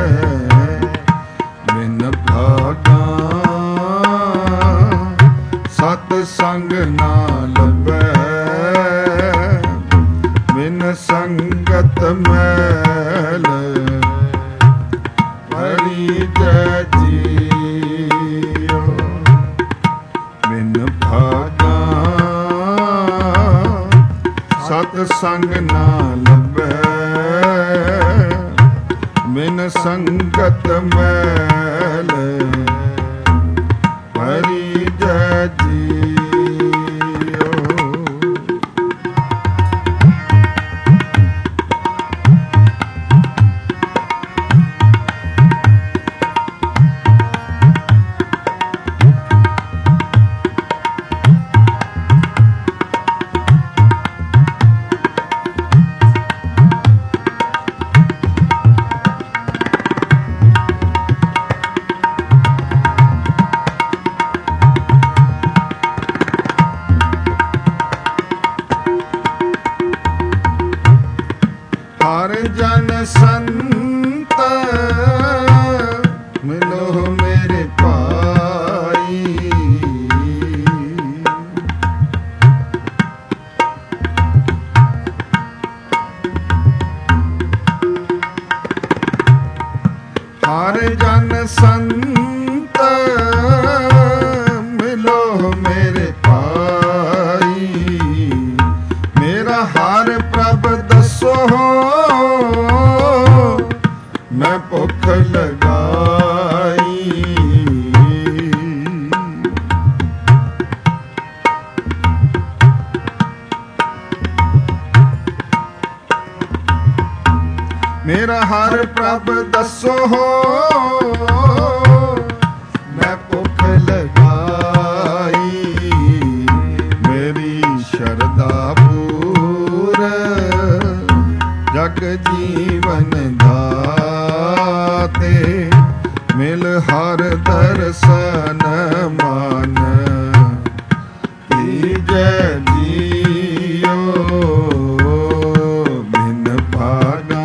ਬਿਨ ਭਾਗਾ ਸਤ ਸੰਗ ਨਾ ਲੱਭੈ। ਬਿਨ ਸੰਗਤ ਮੈਲ ਪਰਿਜੈ ਜੀਉ। ਬਿਨ ਭਾਗਾ ਸਤ ਸੰਗ ਨਾ ਲੱਭੈ। ਬਿਨ ਸੰਗਤ ਮੈਲ ਪਰਿਜੈ ਜੀਉ। ਹਰ ਜਨ ਸੰਤ ਮਿਲੋ ਮੇਰੇ ਭਾਈ। ਹਰ ਜਨ ਸੰਤ ਮਿਲੋ ਮੇਰੇ ਭਾਈ। ਮੇਰਾ ਹਰ ਪ੍ਰਭ ਦੱਸੋ ਮੈਂ ਭੁੱਖ ਲਗਾਈ। ਮੇਰਾ ਹਰ ਪ੍ਰਭ ਦੱਸੋ ਮੈਂ ਭੁੱਖ ਲਗਾਈ। ਮੇਰੀ ਸ਼ਰਧਾ ਪੂਰ ਜਗ ਜੀਵਨ ਦਾਤੇ। ਮਿਲ ਹਰ ਦਰਸ਼ਨ ਮਨ ਤੀਜੈ ਜੀਉ। ਬਿਨ ਭਾਗਾ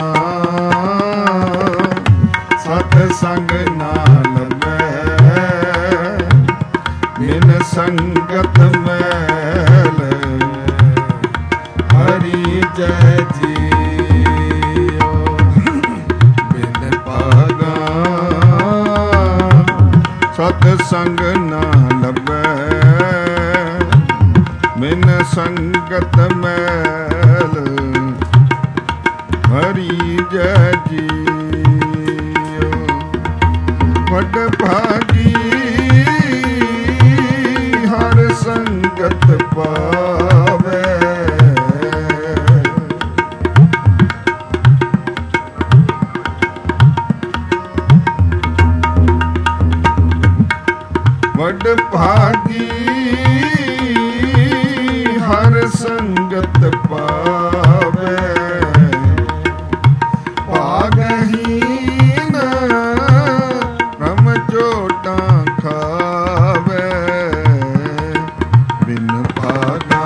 ਸਤ ਸੰਗ ਨਾ ਲੱਭੈ। ਬਿਨ ਸੰਗਤ ਮੈਲ ਪਰਿਜੈ ਜੀਉ। ਬਿਨ ਭਾਗਾ ਸਤ ਸੰਗ ਨਾ ਲੱਭੈ। ਬਿਨ ਸੰਗਤ ਮੈਲ ਪਰਿਜੈ ਜੀਉ। ਵਡ ਭਾਗੀ ਹਰ ਸੰਗਤ ਪਾਵੇ। ਵਡ ਭਾਗੀ ਹਰ ਸੰਗਤ ਪਾਵੇ। ਭਾਗਹੀਨ ਬ੍ਰਹਮ ਚੋਟਾਂ ਖਾਵੇ। ਬਿਨ ਭਾਗਾ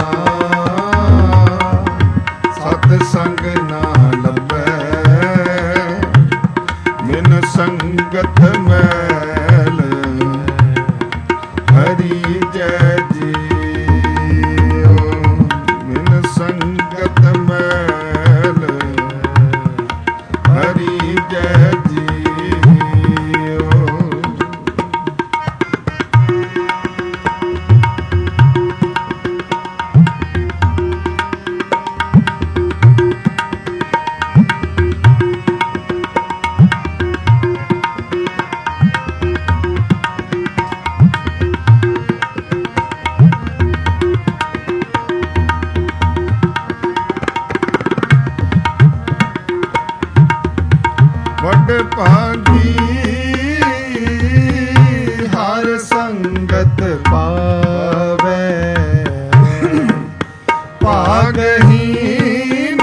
ਸਤ ਸੰਗ ਨਾ ਲੱਭੈ। ਬਿਨ ਸੰਗਤ ਮੈਲ ਪਰਿਜੈ ਭਾਗੀ ਹਰ ਸੰਗਤ ਪਾਵੇ ਭਾਗਹੀਨ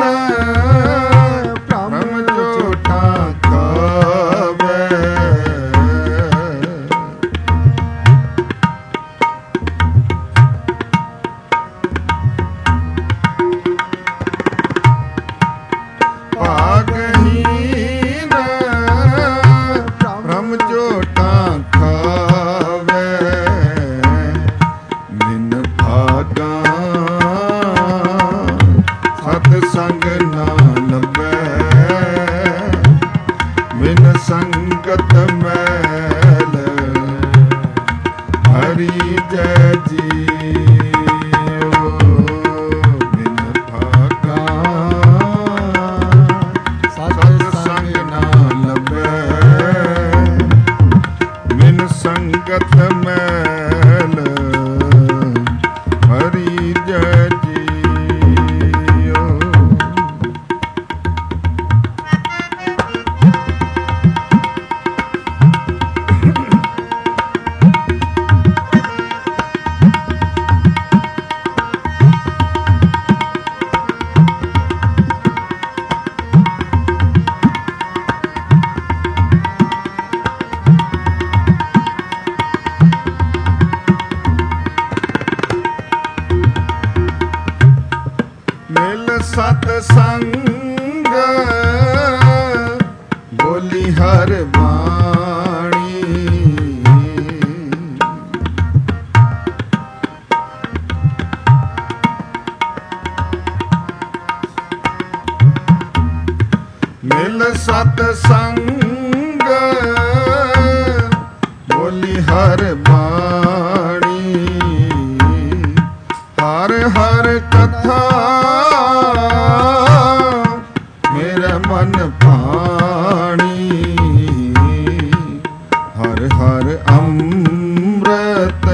ਭ੍ਰਮ ਝੂਠਾ ਖਾਵੇ ਭਾਗਹੀਨ ਭ੍ਰਮ ਝੂਠਾ ਖਾਵੇ ਬਿਨ ਭਾਗਾ ਸਤ ਸੰਗ ਨਾ ਲੱਭੈ ਬਿਨ ਸੰਗਤ ਮੈਲ ਹਰੀ ਜੈ ਜੀਓ ਬਿਨ ਭਾਗਾ ਸਤ ਸੰਗ ਨਾ ਲੱਭੈ ਬਿਨ ਸੰਗਤ ਮੈਲ ਹਰੀ ਜੈ ਜੀਓ ਮਿਲ ਸਤ ਸੰਗ ਬੋਲੀ ਹਰ ਬਾਣੀ ਮਿਲ ਸਤ ਸੰਗ ਬੋਲੀ ਹਰ ਬਾਣੀ ਹਰ ਹਰ ਕਥਾ ਮੇਰਾ ਮਨ ਭਾਣੀ ਹਰ ਹਰ ਅੰਮ੍ਰਿਤ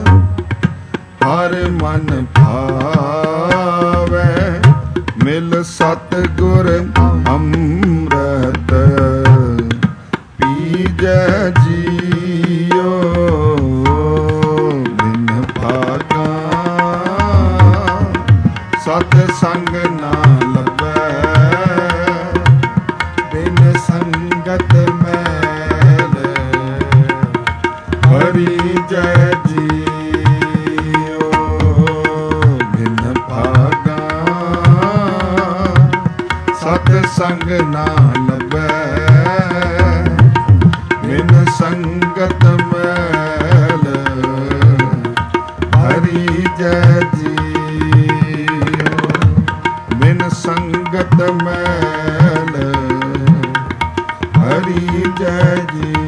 ਹਰ ਮਨ ਭਾਵੈ ਮਿਲ ਸਤ ਗੁਰ ਅੰਮ੍ਰਿਤ ਪੀਜੈ ਜੀਓ ਬਿਨ ਭਾਗਾ ਸਤ ਸੰਗ ਨਾ ਲੱਭੈ ਬਿਨ ਸੰਗਤ ਮੈਲ ਹਰੀ ਜੈ ਜੀਓ ਬਿਨ ਭਾਗਾ ਸਤ ਸੰਗ ਨਾ ਲੱਭੈ ਬਿਨ ਸੰਗਤ ਮੈਲ ਹਰੀ ਜੈ ਜੀਓ ਬਿਨ ਸੰਗਤ ਮੈਲ ਹਰੀ ਜੈ ਜੀਓ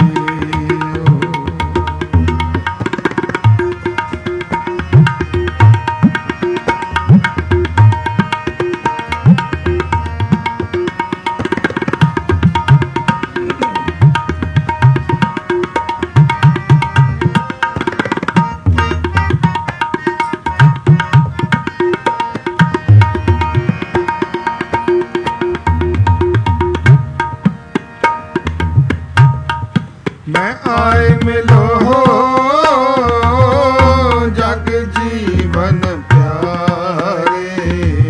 ਮੈਂ ਆਏ ਮਿਲੋ ਜਗ ਜੀਵਨ ਪਿਆਰੇ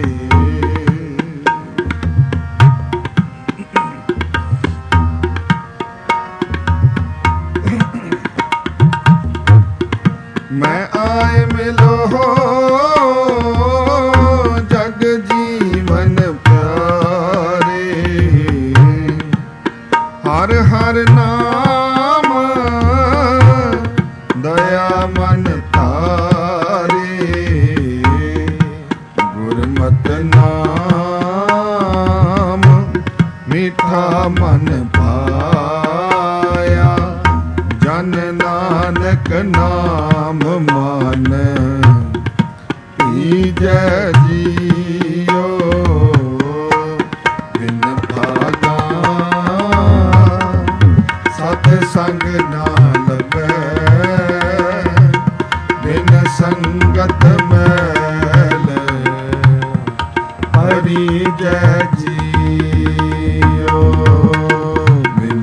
ਮੈਂ ਆਏ ਮਿਲੋ ਜਗ ਜੀਵਨ ਪਿਆਰੇ ਹਰ ਹਰ ਨਾਮ ਦਇਆ ਮਨ ਧਾਰੇ ਗੁਰਮਤਿ ਨਾਮ ਮਿੱਠਾ ਮਨ ਪਾਇਆ ਜਨ ਨਾਨਕ ਨਾਮ ਮਨ ਪੀਜੈ ਜੀਓ ਬਿਨ ਭਾਗਾ ਸਤ ਸੰਗ ਨਾ ਲੱਭੈ ਬਿਨ ਸੰਗਤ ਮੈਲ ਹਰੀ ਜੈ ਜੀਓ ਬਿਨ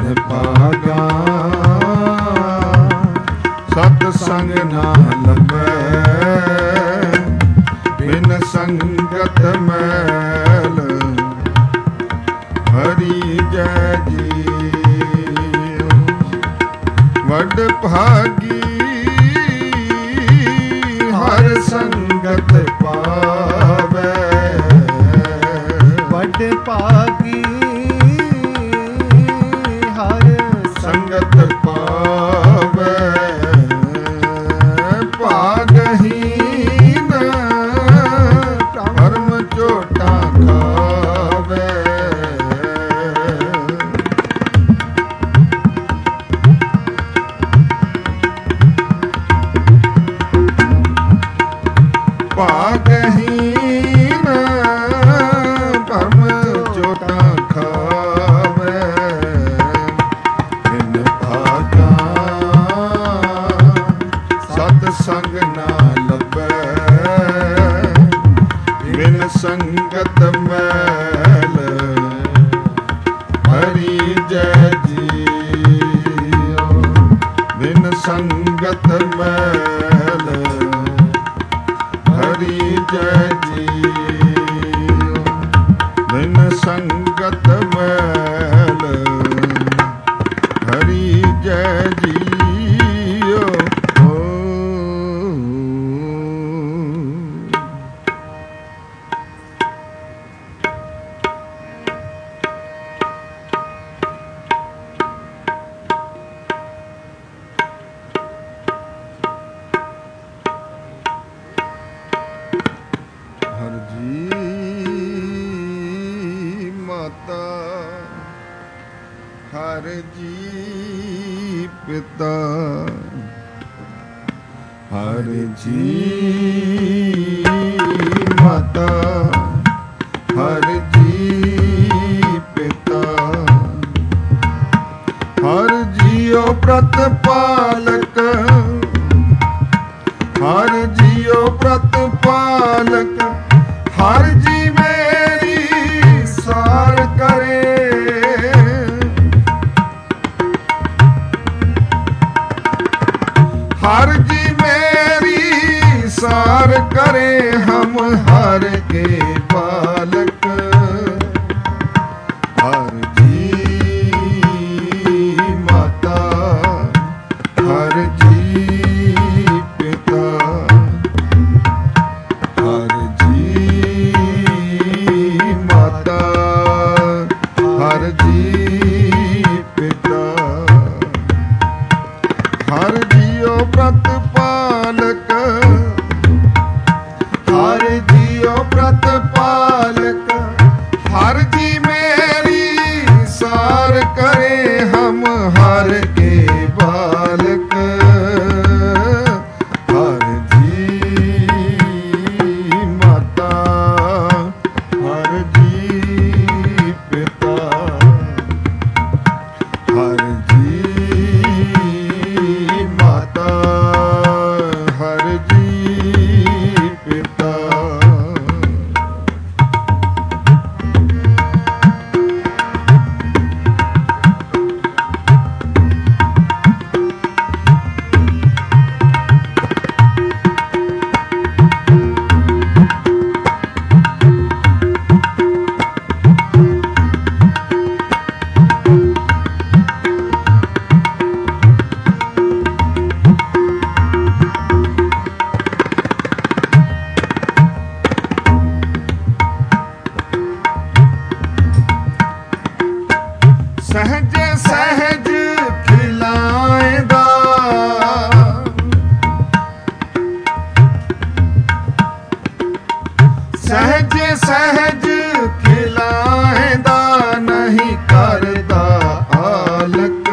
ਸੰਗਤ ਪਾਵੈ। ਵੱਡ ਭਾਗੀ ਹਰ ਸੰਗਤ ਪਾਵੈ। ਭਾਗਹੀਨ ਪਰਮ ਝੋਟਾ ਖਾਵੈ। ਭਾਗਹੀਨ ਪਰਮ ਝੋਟਾ ਖਾਵੈ। ਬਿਨ ਭਾਗਾ ਸਤ ਸੰਗ ਨਾ ਲੱਭੈ। ਬਿਨ ਸੰਗਤ ਮੈਲ ਹਰੀ ਜੈ ਜੀਉ। ਬਿਨ ਸੰਗਤ ਮੈਲ ਹਰੀ ਜੈ ਜੀਉ। ਬਿਨ ਸੰਗਤ ਮੈਲ ਹਰੀ ਜੈ ਜੀਉ। ਹਰਿ ਜੀ ਮਾਤਾ ਹਰਿ ਜੀ ਪਿਤਾ ਹਰਿ ਜੀ ਮਾਤਾ ਹਰਿ ਜੀ ਪਿਤਾ ਹਰਿ ਜੀਉ ਪ੍ਰਤਪਾਲਕ ਹਰਿ ਜੀਉ ਪ੍ਰਤਪਾਲਕ ਹਰਿ ਜੀ ਮੇਰੀ ਸਾਰ ਕਰੇ हर जी मेरी सार करे हम हर के बालक हर जी माता हर जी पिता हर जी माता हर जी पिता हर जीओ प्रतपालक हर जीओ प्रतपालक हर जी मेरी सार करे हम हर के बालक हर जी माता हर जी पिता हर जी माता हर जी पिता सहज सहज खिलाएगा सहज सहज खिलाएगा नहीं करदा आलक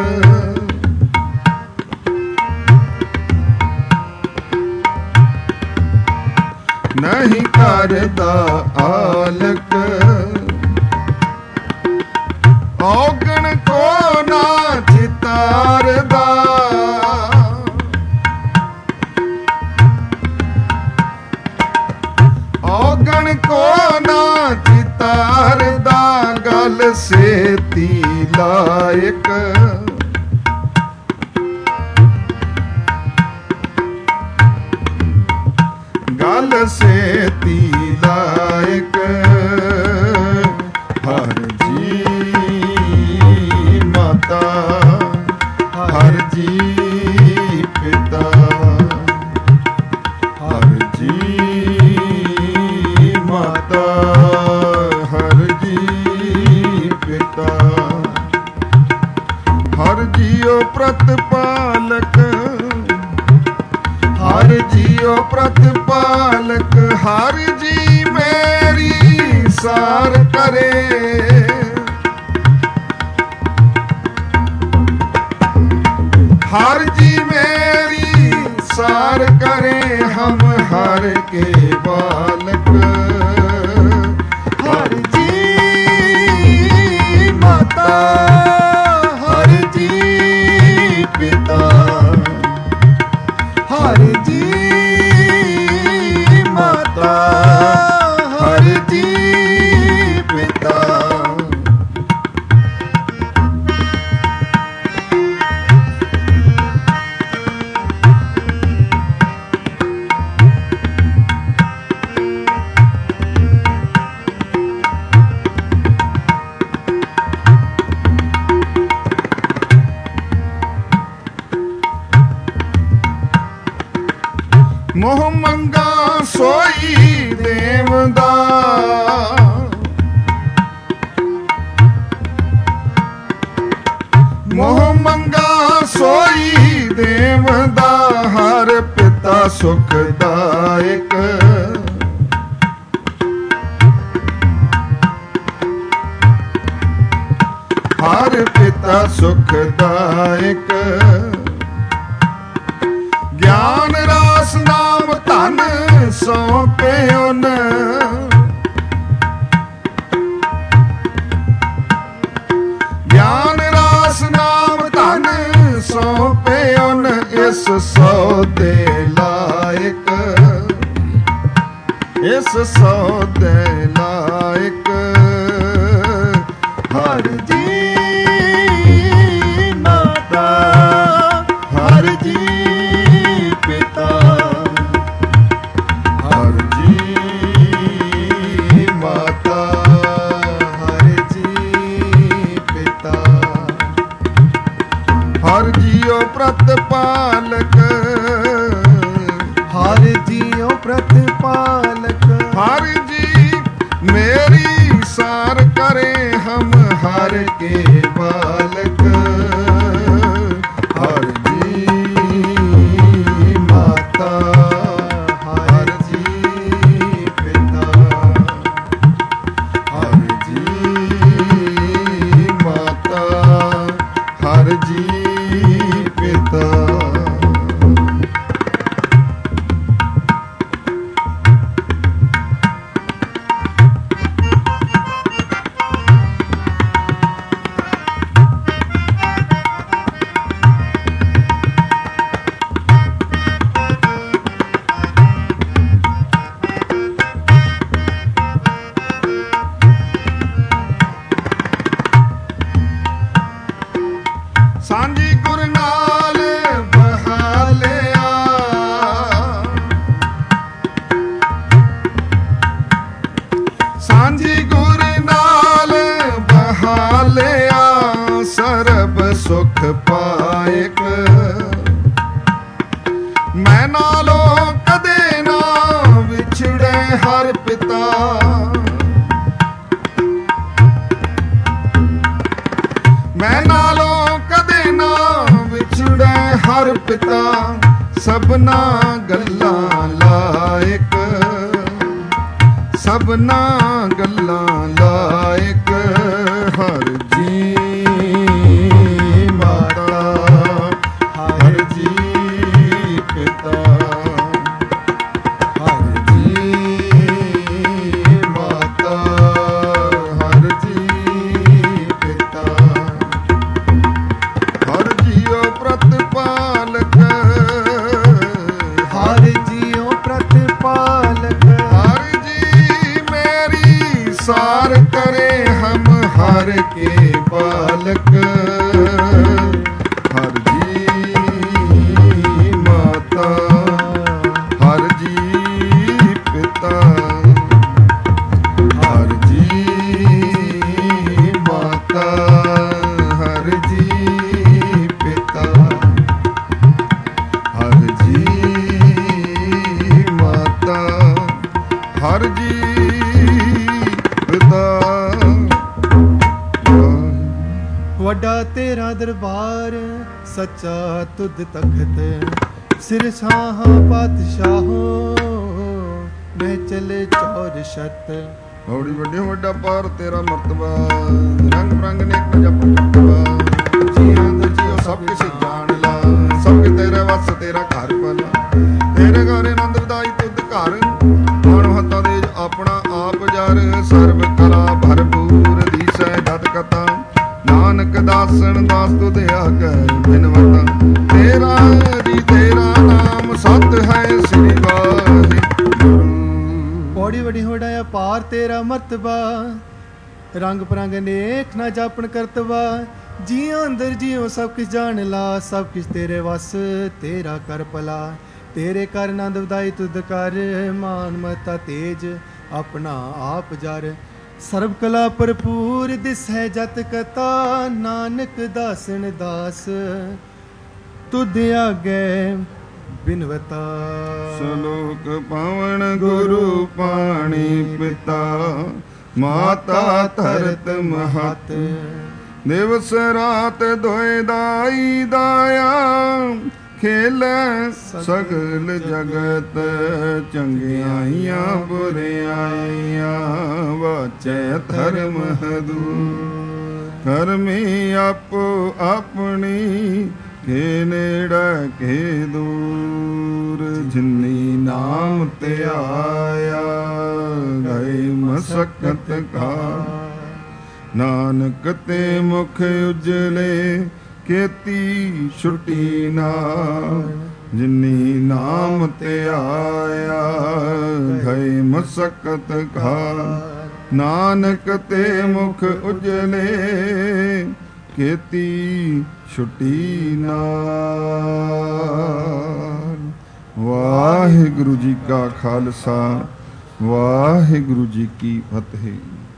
नहीं करदा आलक औगण को ना चितारदा औगण को ना चितारदा गल सेती लायक गल सेती लायक हर जी माता हर जी पिता हर जी ਪਾਲਕ ਹਰ ਜੀ ਮੇਰੀ ਸਾਰ ਕਰੇ। हर जी मेरी सार करे हम हर के बालक। हर जी माता हर जी पिता हर जी माता हर जी पिता। मोह मंगा सोई देवदा मोह मंगा सोई देवदा हर पिता सुखदायक। हर पिता सुखदायक। ज्ञान रास नाम धन सौंपे उन। ज्ञान रास नाम धन सौंपे उन इस सौदे लायक। इस सौदे लायक। हर जी माता हर जी पिता हर जी माता हर जी पिता। हर जियो प्रतिपालक। हर जियो प्रतिपालक। हर जी मेरी सार करे हम हर के बालक। हर जी माता हर जी पिता हर जी माता हर जी पिता। सांझी गुर नाल बहालिया सांझी गुर नाल बहालिया सरब सुख पायक। मैं नालों कदे ना विछड़े हर पिता। मैं नालों कदे ना विछड़े हर पिता। सबना गल्लां लायक। सबना गल्लां लायक। हर जी माता हर जी पिता हर जी माता हर जी पिता। हर जियो प्रतिपालक। हर जियो प्रतिपालक। हर जी मेरी सार करे हम हर के बालक। हर जी माता हर जी पिता हर जी माता हर जी पिता हर जी माता हर जी पिता। वड्डा तेरा दरबार सच्चा तुद तखत सिर शाह पातशाहो। ਚਲ ਚੌਰ ਸ਼ਤ। ਹੌੜੀ ਵੱਡੀ ਵੱਡਾ ਪਾਰ ਤੇਰਾ ਮਰਤਬਾ, ਰੰਗ ਬਰੰਗ ਨੇਕ ਨ ਜਪ ਜਪਵਾ। ਜੀਆਂ ਤੇ ਜੀਓ ਸਭ ਕੁਛ ਜਾਣ ਲਾ, ਸਭ ਕੁਛ ਤੇਰੇ ਵਸ ਤੇਰਾ ਘਰ ਪਾਲਾ। ਤੇਰੇ ਘਰ ਆਨੰਦ ਵਧਾਈ ਤੁਧ ਘਰ, ਮਨ ਹੱਥਾਂ ਦੇ ਆਪਣਾ ਆਪ ਜਰ। ਸਰਬ ਕਲਾ ਭਰਪੂਰ ਦੀਸੈ ਜਤ ਕਥਾ, ਨਾਨਕ ਦਾਸਨ ਦਾਸ ਤੁਧ ਆਗੈ ਬਿਨਵਤਾ। ਤੇਰਾ ਜੀ ਤੇਰਾ ਨਾਮ ਸਤ ਹੈ ਸ੍ਰੀ ਵਾਹਿਗੁਰੂ। ਪੌੜੀ ਵਡੀ ਹੋੜਾ ਪਾਰ ਤੇਰਾ ਮਰਤਬਾ, ਰੰਗ ਪਰੰਗ ਨੇਕ ਨਾ ਜਾਪਣ ਕਰਤਵਾ। ਜੀਉ ਅੰਦਰ ਜੀਉ ਸਭ ਕੁਛ ਜਾਣ ਲਾ, ਸਭ ਕੁਛ ਤੇਰੇ ਵਸ ਤੇਰਾ ਕਰ ਭਲਾ। ਤੇਰੇ ਕਰ ਆਨੰਦ ਵਧਾਈ ਤੁਧ ਕਰ, ਮਾਨ ਮਤਾ ਤੇਜ ਆਪਣਾ ਆਪ ਜਰ। ਸਰਬ ਕਲਾ ਭਰਪੂਰ ਦਿਸੈ ਜਤ ਕਥਾ, ਨਾਨਕ ਦਾਸਨ ਦਾਸ ਤੁਧ ਆਗੈ ਬਿਨਵਤਾ। ਸਲੋਕ ਪਾਵਨ ਗੁਰੂ ਪਾਣੀ ਪਿਤਾ, ਮਾਤਾ ਧਰਤ ਮਹਤ। ਦਿਵਸ ਰਾਤ ਦੋਇ ਦਾਈ ਦਾਇਆ, ਖੇਲੈ ਸਗਲ ਜਗਤ। ਚੰਗਿਆਈਆਂ ਬੁਰਿਆਈਆਂ, ਵਾਚੈ ਧਰਮ ਹਦੂਰ। ਕਰਮੀ ਆਪੋ ਆਪਣੀ, ਕੇ ਨੇੜੇ ਕੇ ਦੂਰ। ਜਿਨੀ ਨਾਮ ਧਿਆਇਆ, ਗਏ ਮਸਕਤ ਕਾ। ਨਾਨਕ ਤੇ ਮੁਖ ਉਜਲੇ, ਕੀਤੀ ਛੁੱਟੀ ਨਾਮ। ਜਿਨੀ ਨਾਮ ਧਿਆਇਆ, ਗਏ ਮਸਕਤ ਕਾ। ਨਾਨਕ ਤੇ ਮੁਖ ਉਜਲੇ, ਕੀਤੀ ਛੁੱਟੀ ਨਾਮ। ਵਾਹਿਗੁਰੂ ਜੀ ਕਾ ਖਾਲਸਾ, ਵਾਹਿਗੁਰੂ ਜੀ ਕੀ ਫਤਿਹ।